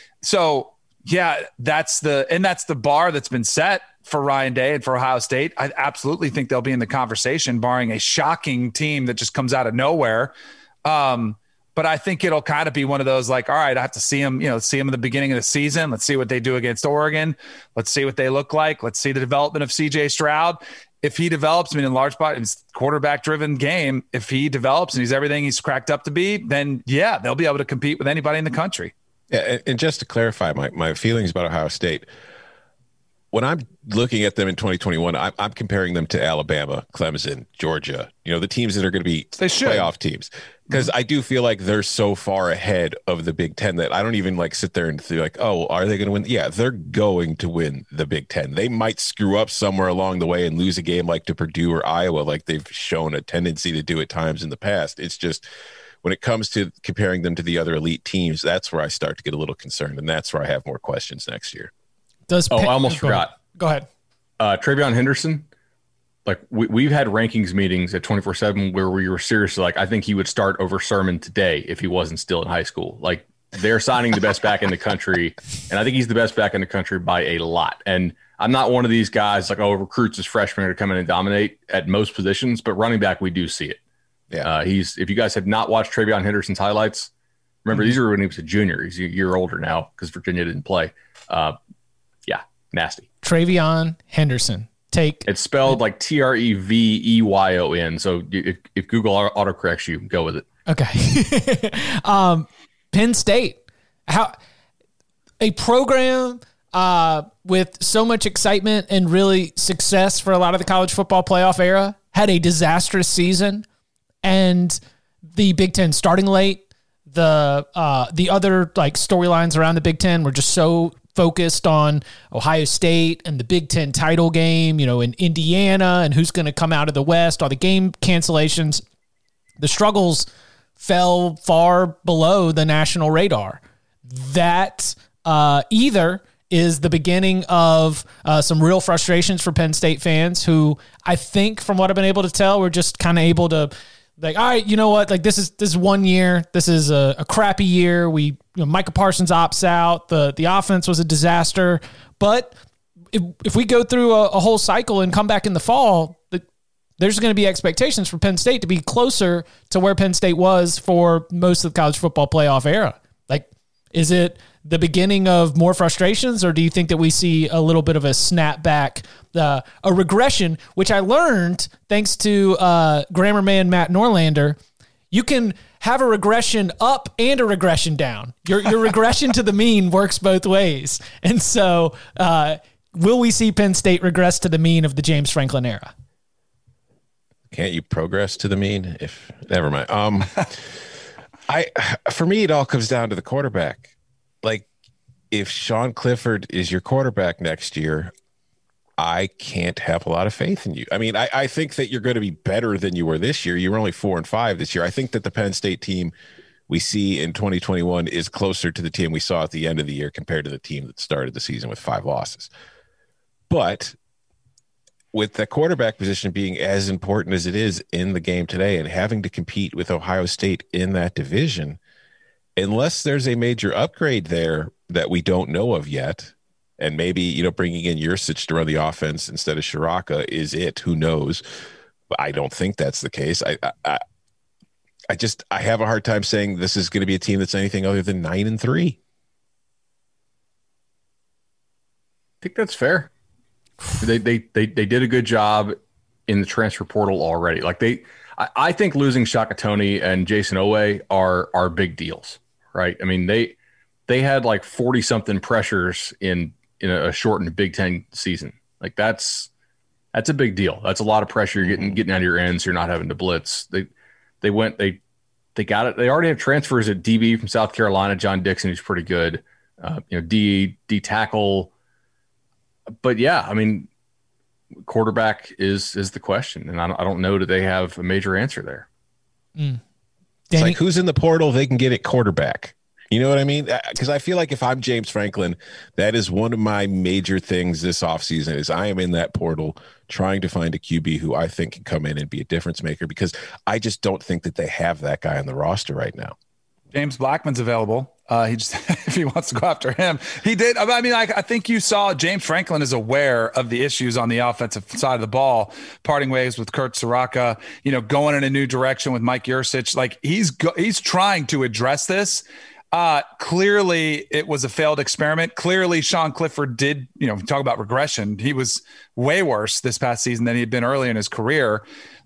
so yeah, that's the, and that's the bar that's been set for Ryan Day and for Ohio State. I absolutely think they'll be in the conversation, barring a shocking team that just comes out of nowhere. Um, but I think it'll kind of be one of those like, all right, I have to see them, you know, see them in the beginning of the season. Let's see what they do against Oregon. Let's see what they look like. Let's see the development of C J Stroud. If he develops, I mean, in large part, it's quarterback driven game. If he develops and he's everything he's cracked up to be, then yeah, they'll be able to compete with anybody in the country. Yeah. And, and just to clarify my, my feelings about Ohio State, when I'm looking at them in twenty twenty-one, I'm, I'm comparing them to Alabama, Clemson, Georgia, you know, the teams that are going to be they should. playoff teams. Because mm-hmm. I do feel like they're so far ahead of the Big Ten that I don't even like sit there and think like, oh, are they going to win? Yeah, they're going to win the Big Ten. They might screw up somewhere along the way and lose a game like to Purdue or Iowa, like they've shown a tendency to do at times in the past. It's just when it comes to comparing them to the other elite teams, that's where I start to get a little concerned. And that's where I have more questions next year. Does oh, I almost go forgot. Ahead. Go ahead. Uh, Travion Henderson, like we, we've had rankings meetings at twenty-four seven where we were seriously like, I think he would start over Sermon today if he wasn't still in high school. Like they're signing the best back in the country. And I think he's the best back in the country by a lot. And I'm not one of these guys like, oh, recruits as freshmen are to come in and dominate at most positions, but running back, we do see it. Yeah. Uh, he's, if you guys have not watched Travion Henderson's highlights, remember mm-hmm. these are when he was a junior. He's a year older now because Virginia didn't play. Uh, yeah. Nasty. Travion Henderson. Take it's spelled like T R E V E Y O N. So if, if Google autocorrects you, go with it. Okay. um, Penn State. How a program uh, with so much excitement and really success for a lot of the college football playoff era had a disastrous season, and the Big Ten starting late. The uh, the other like storylines around the Big Ten were just so focused on Ohio State and the Big Ten title game, you know, in Indiana and who's going to come out of the West, all the game cancellations. The struggles fell far below the national radar. That uh, either is the beginning of uh, some real frustrations for Penn State fans who I think from what I've been able to tell, we're just kind of able to like, all right, you know what? Like this is this is one year. This is a, a crappy year. We, you know, Micah Parsons opts out. The the offense was a disaster. But if if we go through a, a whole cycle and come back in the fall, the, there's going to be expectations for Penn State to be closer to where Penn State was for most of the college football playoff era. Like, is it the beginning of more frustrations, or do you think that we see a little bit of a snapback, uh, a regression, which I learned thanks to uh, grammar man Matt Norlander? You can have a regression up and a regression down. Your your regression to the mean works both ways. And so uh, will we see Penn State regress to the mean of the James Franklin era? Can't you progress to the mean? If never mind. Um, I for me, it all comes down to the quarterback. Like, if Sean Clifford is your quarterback next year, I can't have a lot of faith in you. I mean, I, I think that you're going to be better than you were this year. You were only four and five this year. I think that the Penn State team we see in twenty twenty-one is closer to the team we saw at the end of the year compared to the team that started the season with five losses. But with the quarterback position being as important as it is in the game today and having to compete with Ohio State in that division, unless there's a major upgrade there that we don't know of yet, and maybe, you know, bringing in Yurcich to run the offense instead of Shiraka is it. Who knows? But I don't think that's the case. I, I, I just I have a hard time saying this is going to be a team that's anything other than nine and three. I think that's fair. They they they they did a good job in the transfer portal already. Like they, I, I think losing Shaka Toney and Jason Owe are are big deals, right? I mean they they had like forty something pressures in. in a shortened Big Ten season. Like that's, that's a big deal. That's a lot of pressure. You're getting, getting out of your ends. You're not having to blitz. They, they went, they, they got it. They already have transfers at D B from South Carolina, John Dixon, who's pretty good. Uh, you know, D, D tackle. But yeah, I mean, quarterback is, is the question. And I don't, I don't know that they have a major answer there. Mm. It's like, who's in the portal they can get at quarterback? You know what I mean? Because I feel like if I'm James Franklin, that is one of my major things this offseason is I am in that portal trying to find a Q B who I think can come in and be a difference maker, because I just don't think that they have that guy on the roster right now. James Blackman's available. Uh, he just, if he wants to go after him, he did. I mean, I, I think you saw James Franklin is aware of the issues on the offensive side of the ball, parting ways with Kurt Soraka, you know, going in a new direction with Mike Yurcich. Like he's, go, he's trying to address this. Uh, clearly it was a failed experiment. Clearly Sean Clifford did, you know, talk about regression. He was way worse this past season than he had been early in his career.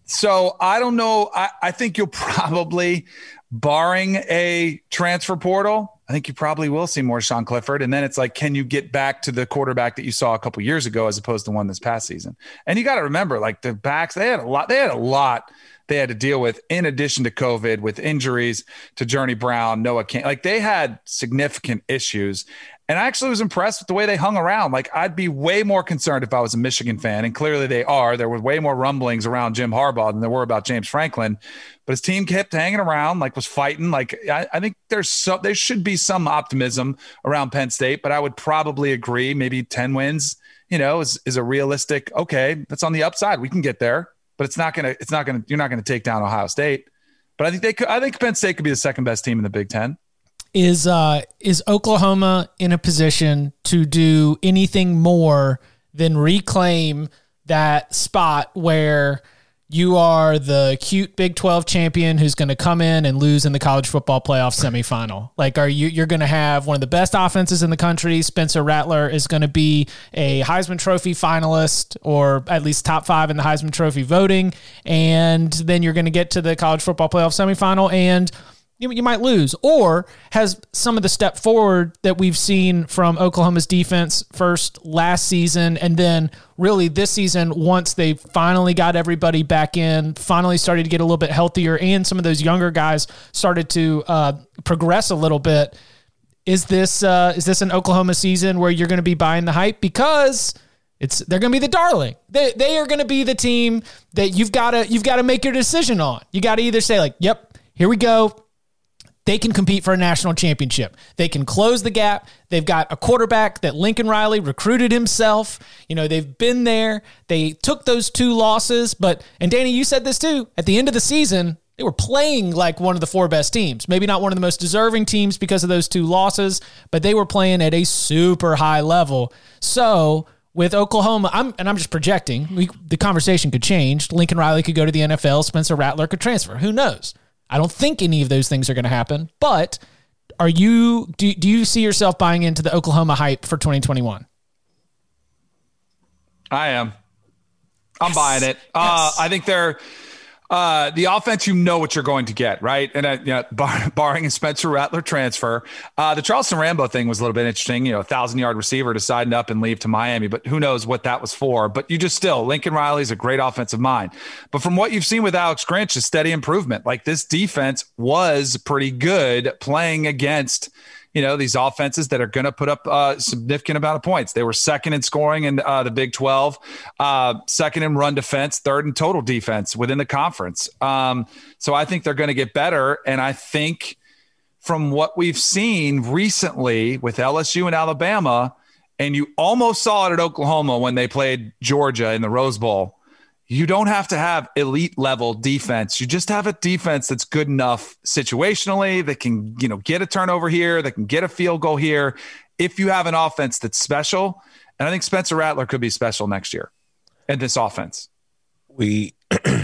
So I don't know. I, I think you'll probably, barring a transfer portal, I think you probably will see more Sean Clifford. And then it's like, can you get back to the quarterback that you saw a couple years ago, as opposed to one this past season? And you got to remember, like the backs, they had a lot, they had a lot they had to deal with in addition to COVID, with injuries to Journey Brown, Noah Kane. Like they had significant issues. And I actually was impressed with the way they hung around. Like I'd be way more concerned if I was a Michigan fan, and clearly they are. There were way more rumblings around Jim Harbaugh than there were about James Franklin, but his team kept hanging around, like was fighting. Like I, I think there's so, there should be some optimism around Penn State, but I would probably agree maybe ten wins, you know, is, is a realistic, okay, that's on the upside. We can get there, but it's not going to, it's not going to, you're not going to take down Ohio State. But I think they could, I think Penn State could be the second best team in the Big Ten. Is uh is Oklahoma in a position to do anything more than reclaim that spot where you are the cute Big twelve champion who's going to come in and lose in the college football playoff semifinal? Like, are you you're going to have one of the best offenses in the country? Spencer Rattler is going to be a Heisman Trophy finalist, or at least top five in the Heisman Trophy voting, and then you're going to get to the college football playoff semifinal and You, you might lose. Or has some of the step forward that we've seen from Oklahoma's defense first last season, and then really this season, once they finally got everybody back in, finally started to get a little bit healthier, and some of those younger guys started to uh, progress a little bit. Is this uh, is this an Oklahoma season where you're going to be buying the hype? Because it's they're going to be the darling. They they are going to be the team that you've got to you've got to make your decision on. You got to either say like, "Yep, here we go." They can compete for a national championship. They can close the gap. They've got a quarterback that Lincoln Riley recruited himself. You know, they've been there. They took those two losses, but, and Danny, you said this too, at the end of the season, they were playing like one of the four best teams. Maybe not one of the most deserving teams because of those two losses, but they were playing at a super high level. So with Oklahoma, I'm and I'm just projecting, we, the conversation could change. Lincoln Riley could go to the N F L. Spencer Rattler could transfer. Who knows? I don't think any of those things are going to happen, but are you, do, do you see yourself buying into the Oklahoma hype for twenty twenty-one? I am. I'm yes. buying it. Uh, yes. I think they're, Uh, the offense, you know what you're going to get, right? And uh, you know, bar, barring a Spencer Rattler transfer, uh, the Charleston Rambo thing was a little bit interesting. You know, a thousand yard receiver deciding up and leave to Miami, but who knows what that was for? But you just still, Lincoln Riley's a great offensive mind. But from what you've seen with Alex Grinch, a steady improvement. Like this defense was pretty good playing against, you know, these offenses that are going to put up a significant amount of points. They were second in scoring in uh, the Big twelve, uh, second in run defense, third in total defense within the conference. Um, so I think they're going to get better. And I think from what we've seen recently with L S U and Alabama, and you almost saw it at Oklahoma when they played Georgia in the Rose Bowl, you don't have to have elite level defense. You just have a defense that's good enough situationally that can, you know, get a turnover here, that can get a field goal here. If you have an offense that's special, and I think Spencer Rattler could be special next year in this offense. We,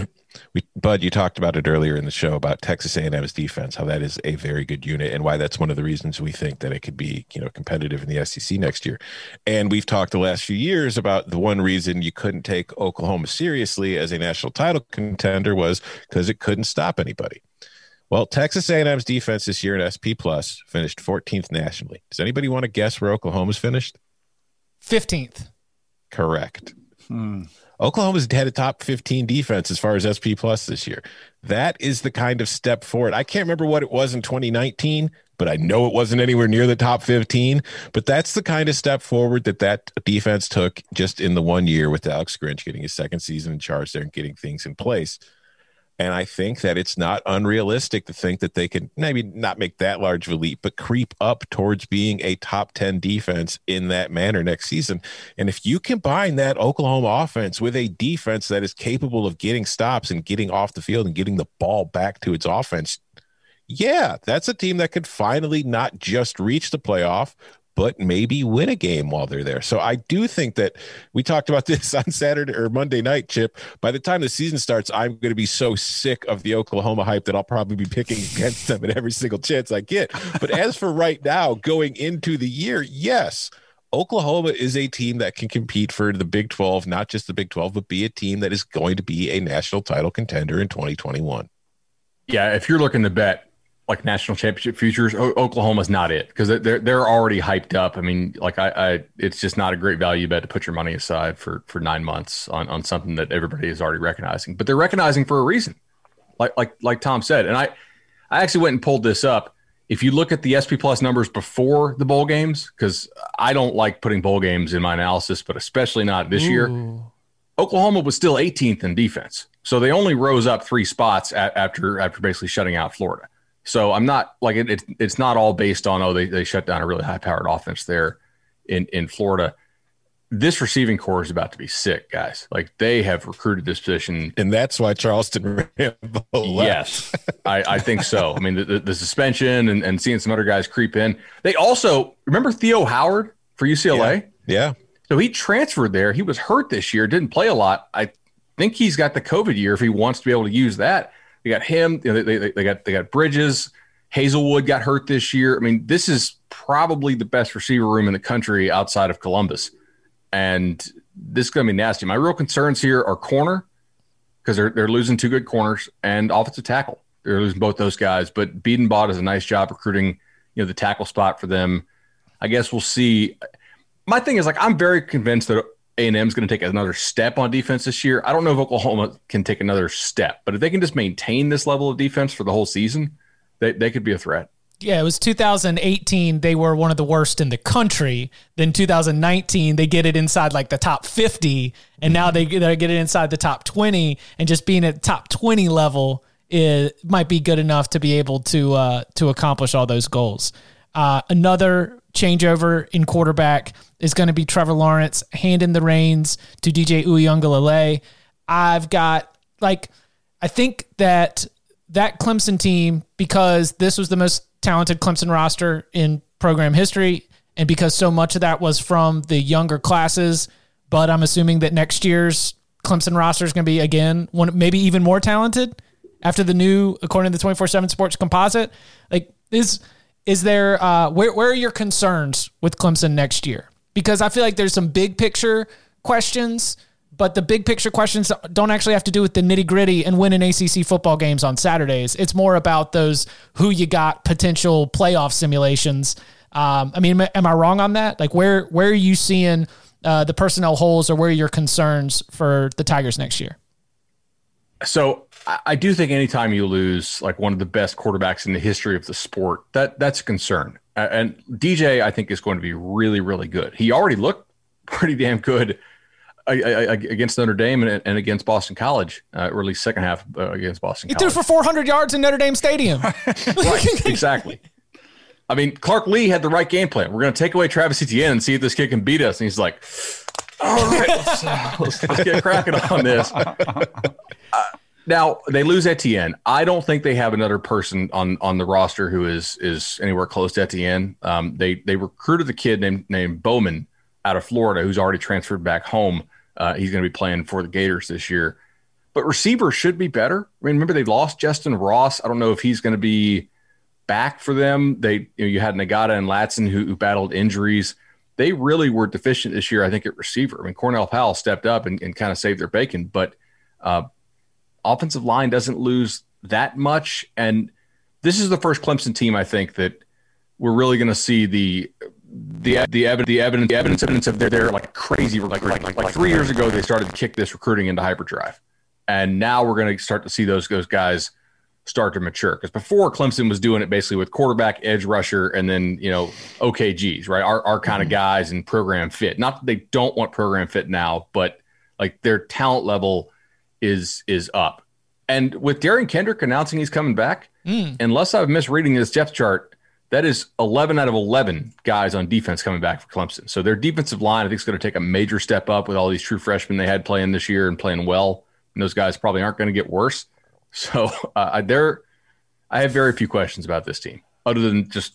we, Bud, you talked about it earlier in the show about Texas A and M's defense, how that is a very good unit and why that's one of the reasons we think that it could be, you know, competitive in the S E C next year. And we've talked the last few years about the one reason you couldn't take Oklahoma seriously as a national title contender was because it couldn't stop anybody. Well, Texas A and M's defense this year in S P Plus finished fourteenth nationally. Does anybody want to guess where Oklahoma's finished? fifteenth. Correct. Hmm. Oklahoma's had a top fifteen defense as far as S P Plus this year. That is the kind of step forward. I can't remember what it was in twenty nineteen, but I know it wasn't anywhere near the top fifteen. But that's the kind of step forward that that defense took just in the one year with Alex Grinch getting his second season in charge there and getting things in place. And I think that it's not unrealistic to think that they can maybe not make that large of a leap, but creep up towards being a top ten defense in that manner next season. And if you combine that Oklahoma offense with a defense that is capable of getting stops and getting off the field and getting the ball back to its offense, yeah, that's a team that could finally not just reach the playoff, but maybe win a game while they're there. So I do think that we talked about this on Saturday or Monday night, Chip. By the time the season starts, I'm going to be so sick of the Oklahoma hype that I'll probably be picking against them at every single chance I get. But as for right now, going into the year, yes, Oklahoma is a team that can compete for the Big twelve, not just the Big twelve, but be a team that is going to be a national title contender in twenty twenty-one. Yeah, if you're looking to bet like national championship futures, o- Oklahoma's not it because they're they're already hyped up. I mean, like I, I, it's just not a great value bet to put your money aside for for nine months on on something that everybody is already recognizing. But they're recognizing for a reason, like like like Tom said. And I, I actually went and pulled this up. If you look at the S P Plus numbers before the bowl games, because I don't like putting bowl games in my analysis, but especially not this Ooh. year, Oklahoma was still eighteenth in defense, so they only rose up three spots at, after after basically shutting out Florida. So I'm not like it, it, it's not all based on, oh, they, they shut down a really high powered offense there in, in Florida. This receiving core is about to be sick, guys. Like they have recruited this position. And that's why Charleston Rambo left. Yes, I, I think so. I mean, the, the, the suspension and, and seeing some other guys creep in. They also, remember Theo Howard for U C L A? Yeah. yeah. So he transferred there. He was hurt this year, didn't play a lot. I think he's got the COVID year if he wants to be able to use that. They got him. You know, they, they, they got they got Bridges. Hazelwood got hurt this year. I mean, this is probably the best receiver room in the country outside of Columbus, and this is going to be nasty. My real concerns here are corner because they're they're losing two good corners and offensive tackle. They're losing both those guys. But Biedenbach does a nice job recruiting, you know, the tackle spot for them. I guess we'll see. My thing is like I'm very convinced that A and M is going to take another step on defense this year. I don't know if Oklahoma can take another step, but if they can just maintain this level of defense for the whole season, they, they could be a threat. Yeah, it was two thousand eighteen. They were one of the worst in the country. Then two thousand nineteen, they get it inside like the top fifty, and now they, they get it inside the top twenty, and just being at the top twenty level is, might be good enough to be able to uh, to accomplish all those goals. Uh, another changeover in quarterback is going to be Trevor Lawrence handing the reins to D J Uiagalelei. I've got, like, I think that that Clemson team, because this was the most talented Clemson roster in program history, and because so much of that was from the younger classes, but I'm assuming that next year's Clemson roster is going to be, again, one maybe even more talented after the new, according to the twenty-four seven Sports composite. Like, is is there, uh, where, where are your concerns with Clemson next year? Because I feel like there's some big picture questions, but the big picture questions don't actually have to do with the nitty gritty and winning A C C football games on Saturdays. It's more about those who you got potential playoff simulations. Um, I mean, am I wrong on that? Like where, where are you seeing uh, the personnel holes, or where are your concerns for the Tigers next year? So I do think anytime you lose like one of the best quarterbacks in the history of the sport, that that's a concern. And D J, I think, is going to be really, really good. He already looked pretty damn good against Notre Dame and against Boston College, uh, or at least second half uh, against Boston he College. He threw for four hundred yards in Notre Dame Stadium. Right, exactly. I mean, Clark Lee had the right game plan. We're going to take away Travis Etienne and see if this kid can beat us. And he's like, all right, let's, uh, let's, let's get cracking on this. Uh, Now they lose Etienne. I don't think they have another person on, on the roster who is is anywhere close to Etienne. Um, they they recruited the kid named named Bowman out of Florida, who's already transferred back home. Uh, he's going to be playing for the Gators this year. But receiver should be better. I mean, remember they lost Justin Ross. I don't know if he's going to be back for them. They you know, you had Nagata and Latson who, who battled injuries. They really were deficient this year, I think, at receiver. I mean, Cornell Powell stepped up and, and kind of saved their bacon, but. Uh, Offensive line doesn't lose that much. And this is the first Clemson team, I think, that we're really going to see the the the evidence the evidence the evidence evidence of their their like crazy like, like like like three years ago they started to kick this recruiting into hyperdrive, and now we're going to start to see those those guys start to mature. Because before Clemson was doing it basically with quarterback, edge rusher, and then you know O K Gs, right? Our our kind of guys and program fit. Not that they don't want program fit now, but like their talent level is is up. And with Darian Kendrick announcing he's coming back, mm. unless I'm misreading this depth chart, that is eleven out of eleven guys on defense coming back for Clemson. So their defensive line, I think, is going to take a major step up with all these true freshmen they had playing this year and playing well. And those guys probably aren't going to get worse. So uh, there, I have very few questions about this team, other than just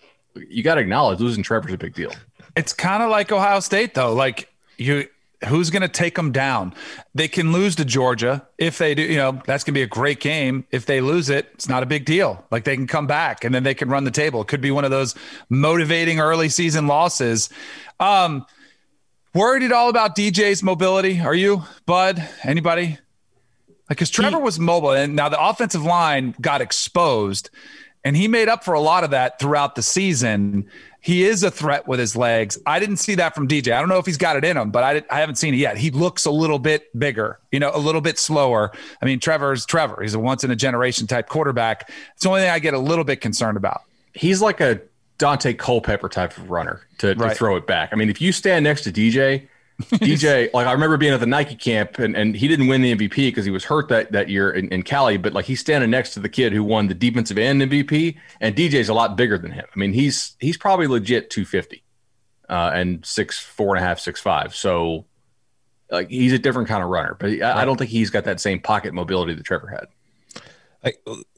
you got to acknowledge losing Trevor's a big deal. It's kind of like Ohio State, though. Like you. Who's going to take them down? They can lose to Georgia. If they do, you know, that's going to be a great game. If they lose it, it's not a big deal. Like they can come back and then they can run the table. It could be one of those motivating early season losses. Um, worried at all about D J's mobility? Are you, Bud? Anybody? Like, because Trevor was mobile, and now the offensive line got exposed, and he made up for a lot of that throughout the season. He is a threat with his legs. I didn't see that from D J. I don't know if he's got it in him, but I, did, I haven't seen it yet. He looks a little bit bigger, you know, a little bit slower. I mean, Trevor's Trevor. He's a once-in-a-generation type quarterback. It's the only thing I get a little bit concerned about. He's like a Dante Culpepper type of runner to, right. to throw it back. I mean, if you stand next to D J, D J, like I remember being at the Nike camp, and, and he didn't win the M V P because he was hurt that, that year in, in Cali, but like he's standing next to the kid who won the defensive end M V P, and D J's a lot bigger than him. I mean, he's he's probably legit two fifty uh, and six four and a half, six five. So like he's a different kind of runner, but I, right. I don't think he's got that same pocket mobility that Trevor had. Like,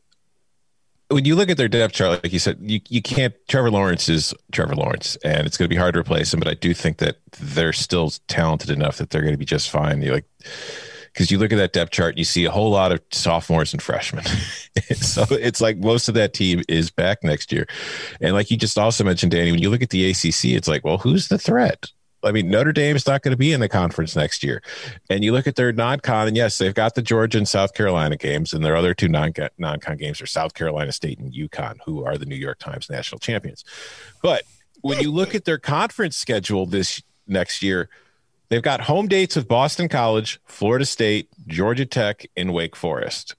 when you look at their depth chart, like you said, you, you can't – Trevor Lawrence is Trevor Lawrence, and it's going to be hard to replace him, but I do think that they're still talented enough that they're going to be just fine. You like because you look at that depth chart, you see a whole lot of sophomores and freshmen. So it's like most of that team is back next year. And like you just also mentioned, Danny, when you look at the A C C, it's like, well, who's the threat? I mean, Notre Dame's not going to be in the conference next year. And you look at their non-con, and yes, they've got the Georgia and South Carolina games, and their other two non- non-con games are South Carolina State and UConn, who are the New York Times national champions. But when you look at their conference schedule this next year, they've got home dates with Boston College, Florida State, Georgia Tech, and Wake Forest.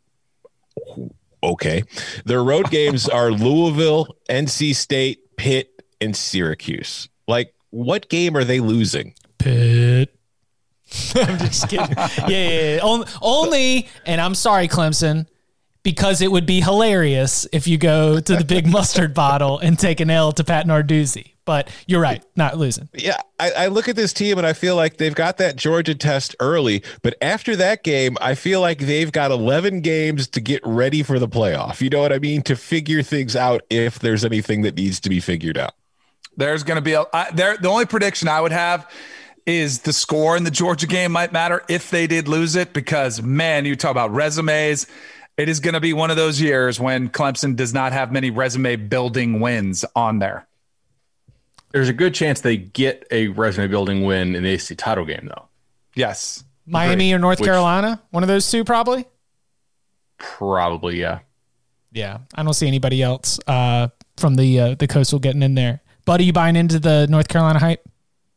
Okay. Their road games are Louisville, N C State, Pitt, and Syracuse. Like, what game are they losing? Pitt. I'm just kidding. Yeah, yeah, yeah. Only, only, and I'm sorry, Clemson, because it would be hilarious if you go to the big mustard bottle and take an L to Pat Narduzzi. But you're right, not losing. Yeah, I, I look at this team and I feel like they've got that Georgia test early, but after that game, I feel like they've got eleven games to get ready for the playoff. You know what I mean? To figure things out if there's anything that needs to be figured out. There's going to be a I, there. The only prediction I would have is the score in the Georgia game might matter if they did lose it, because man, you talk about resumes. It is going to be one of those years when Clemson does not have many resume building wins on there. There's a good chance they get a resume building win in the A C C title game, though. Yes. Miami or North Which, Carolina? One of those two, probably? Probably, yeah. Yeah, I don't see anybody else uh, from the uh, the Coastal getting in there. Buddy, you buying into the North Carolina hype?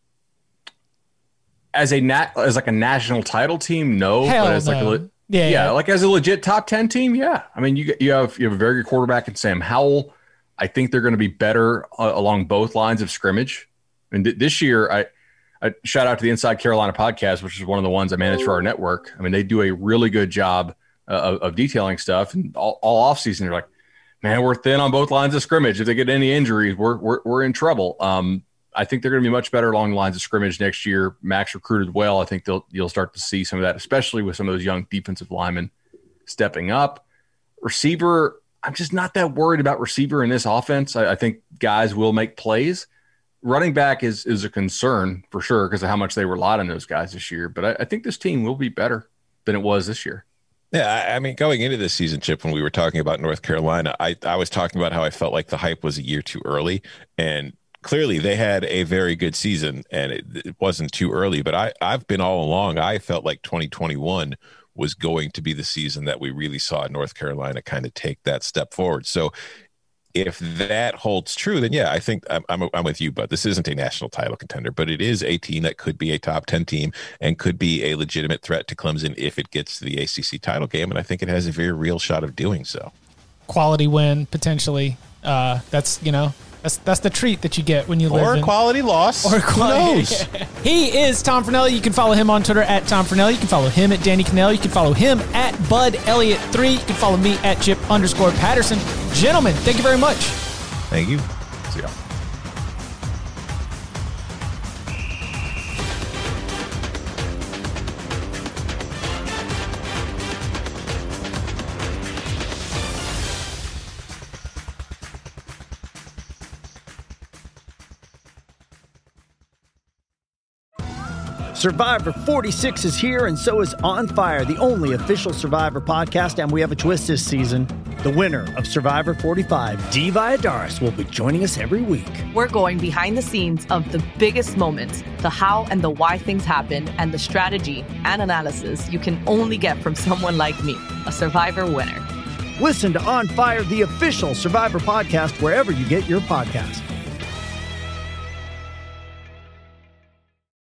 As a nat- as like a national title team, no. Hell but as no. like a le- yeah, yeah, yeah, like as a legit top ten team, yeah. I mean, you you have you have a very good quarterback in Sam Howell. I think they're going to be better uh, along both lines of scrimmage. And th- this year, I, I shout out to the Inside Carolina podcast, which is one of the ones I manage for our network. I mean, they do a really good job uh, of, of detailing stuff. And all, all offseason, they're like, man, we're thin on both lines of scrimmage. If they get any injuries, we're we're, we're in trouble. Um, I think they're going to be much better along the lines of scrimmage next year. Max recruited well. I think they'll you'll start to see some of that, especially with some of those young defensive linemen stepping up. Receiver, I'm just not that worried about receiver in this offense. I, I think guys will make plays. Running back is is a concern for sure because of how much they relied on those guys this year. But I, I think this team will be better than it was this year. Yeah, I, I mean, going into this season, Chip, when we were talking about North Carolina, I, I was talking about how I felt like the hype was a year too early. And clearly they had a very good season and it, it wasn't too early. But I, I've been all along, I felt like twenty twenty-one was going to be the season that we really saw North Carolina kind of take that step forward. So if that holds true, then yeah, I think I'm, I'm, I'm with you, but this isn't a national title contender, but it is a team that could be a top ten team and could be a legitimate threat to Clemson if it gets to the A C C title game. And I think it has a very real shot of doing so. Quality win, potentially. Uh, that's, you know, That's that's the treat that you get when you live or in. Or quality loss. Or quality. Who knows? He is Tom Fornelli. You can follow him on Twitter at Tom Fornelli. You can follow him at Danny Cannell. You can follow him at Bud Elliott three. You can follow me at Chip underscore Patterson. Gentlemen, thank you very much. Thank you. See ya. Survivor forty-six is here, and so is On Fire, the only official Survivor podcast, and we have a twist this season. The winner of Survivor forty-five, Dee Valladares, will be joining us every week. We're going behind the scenes of the biggest moments, the how and the why things happen, and the strategy and analysis you can only get from someone like me, a Survivor winner. Listen to On Fire, the official Survivor podcast, wherever you get your podcasts.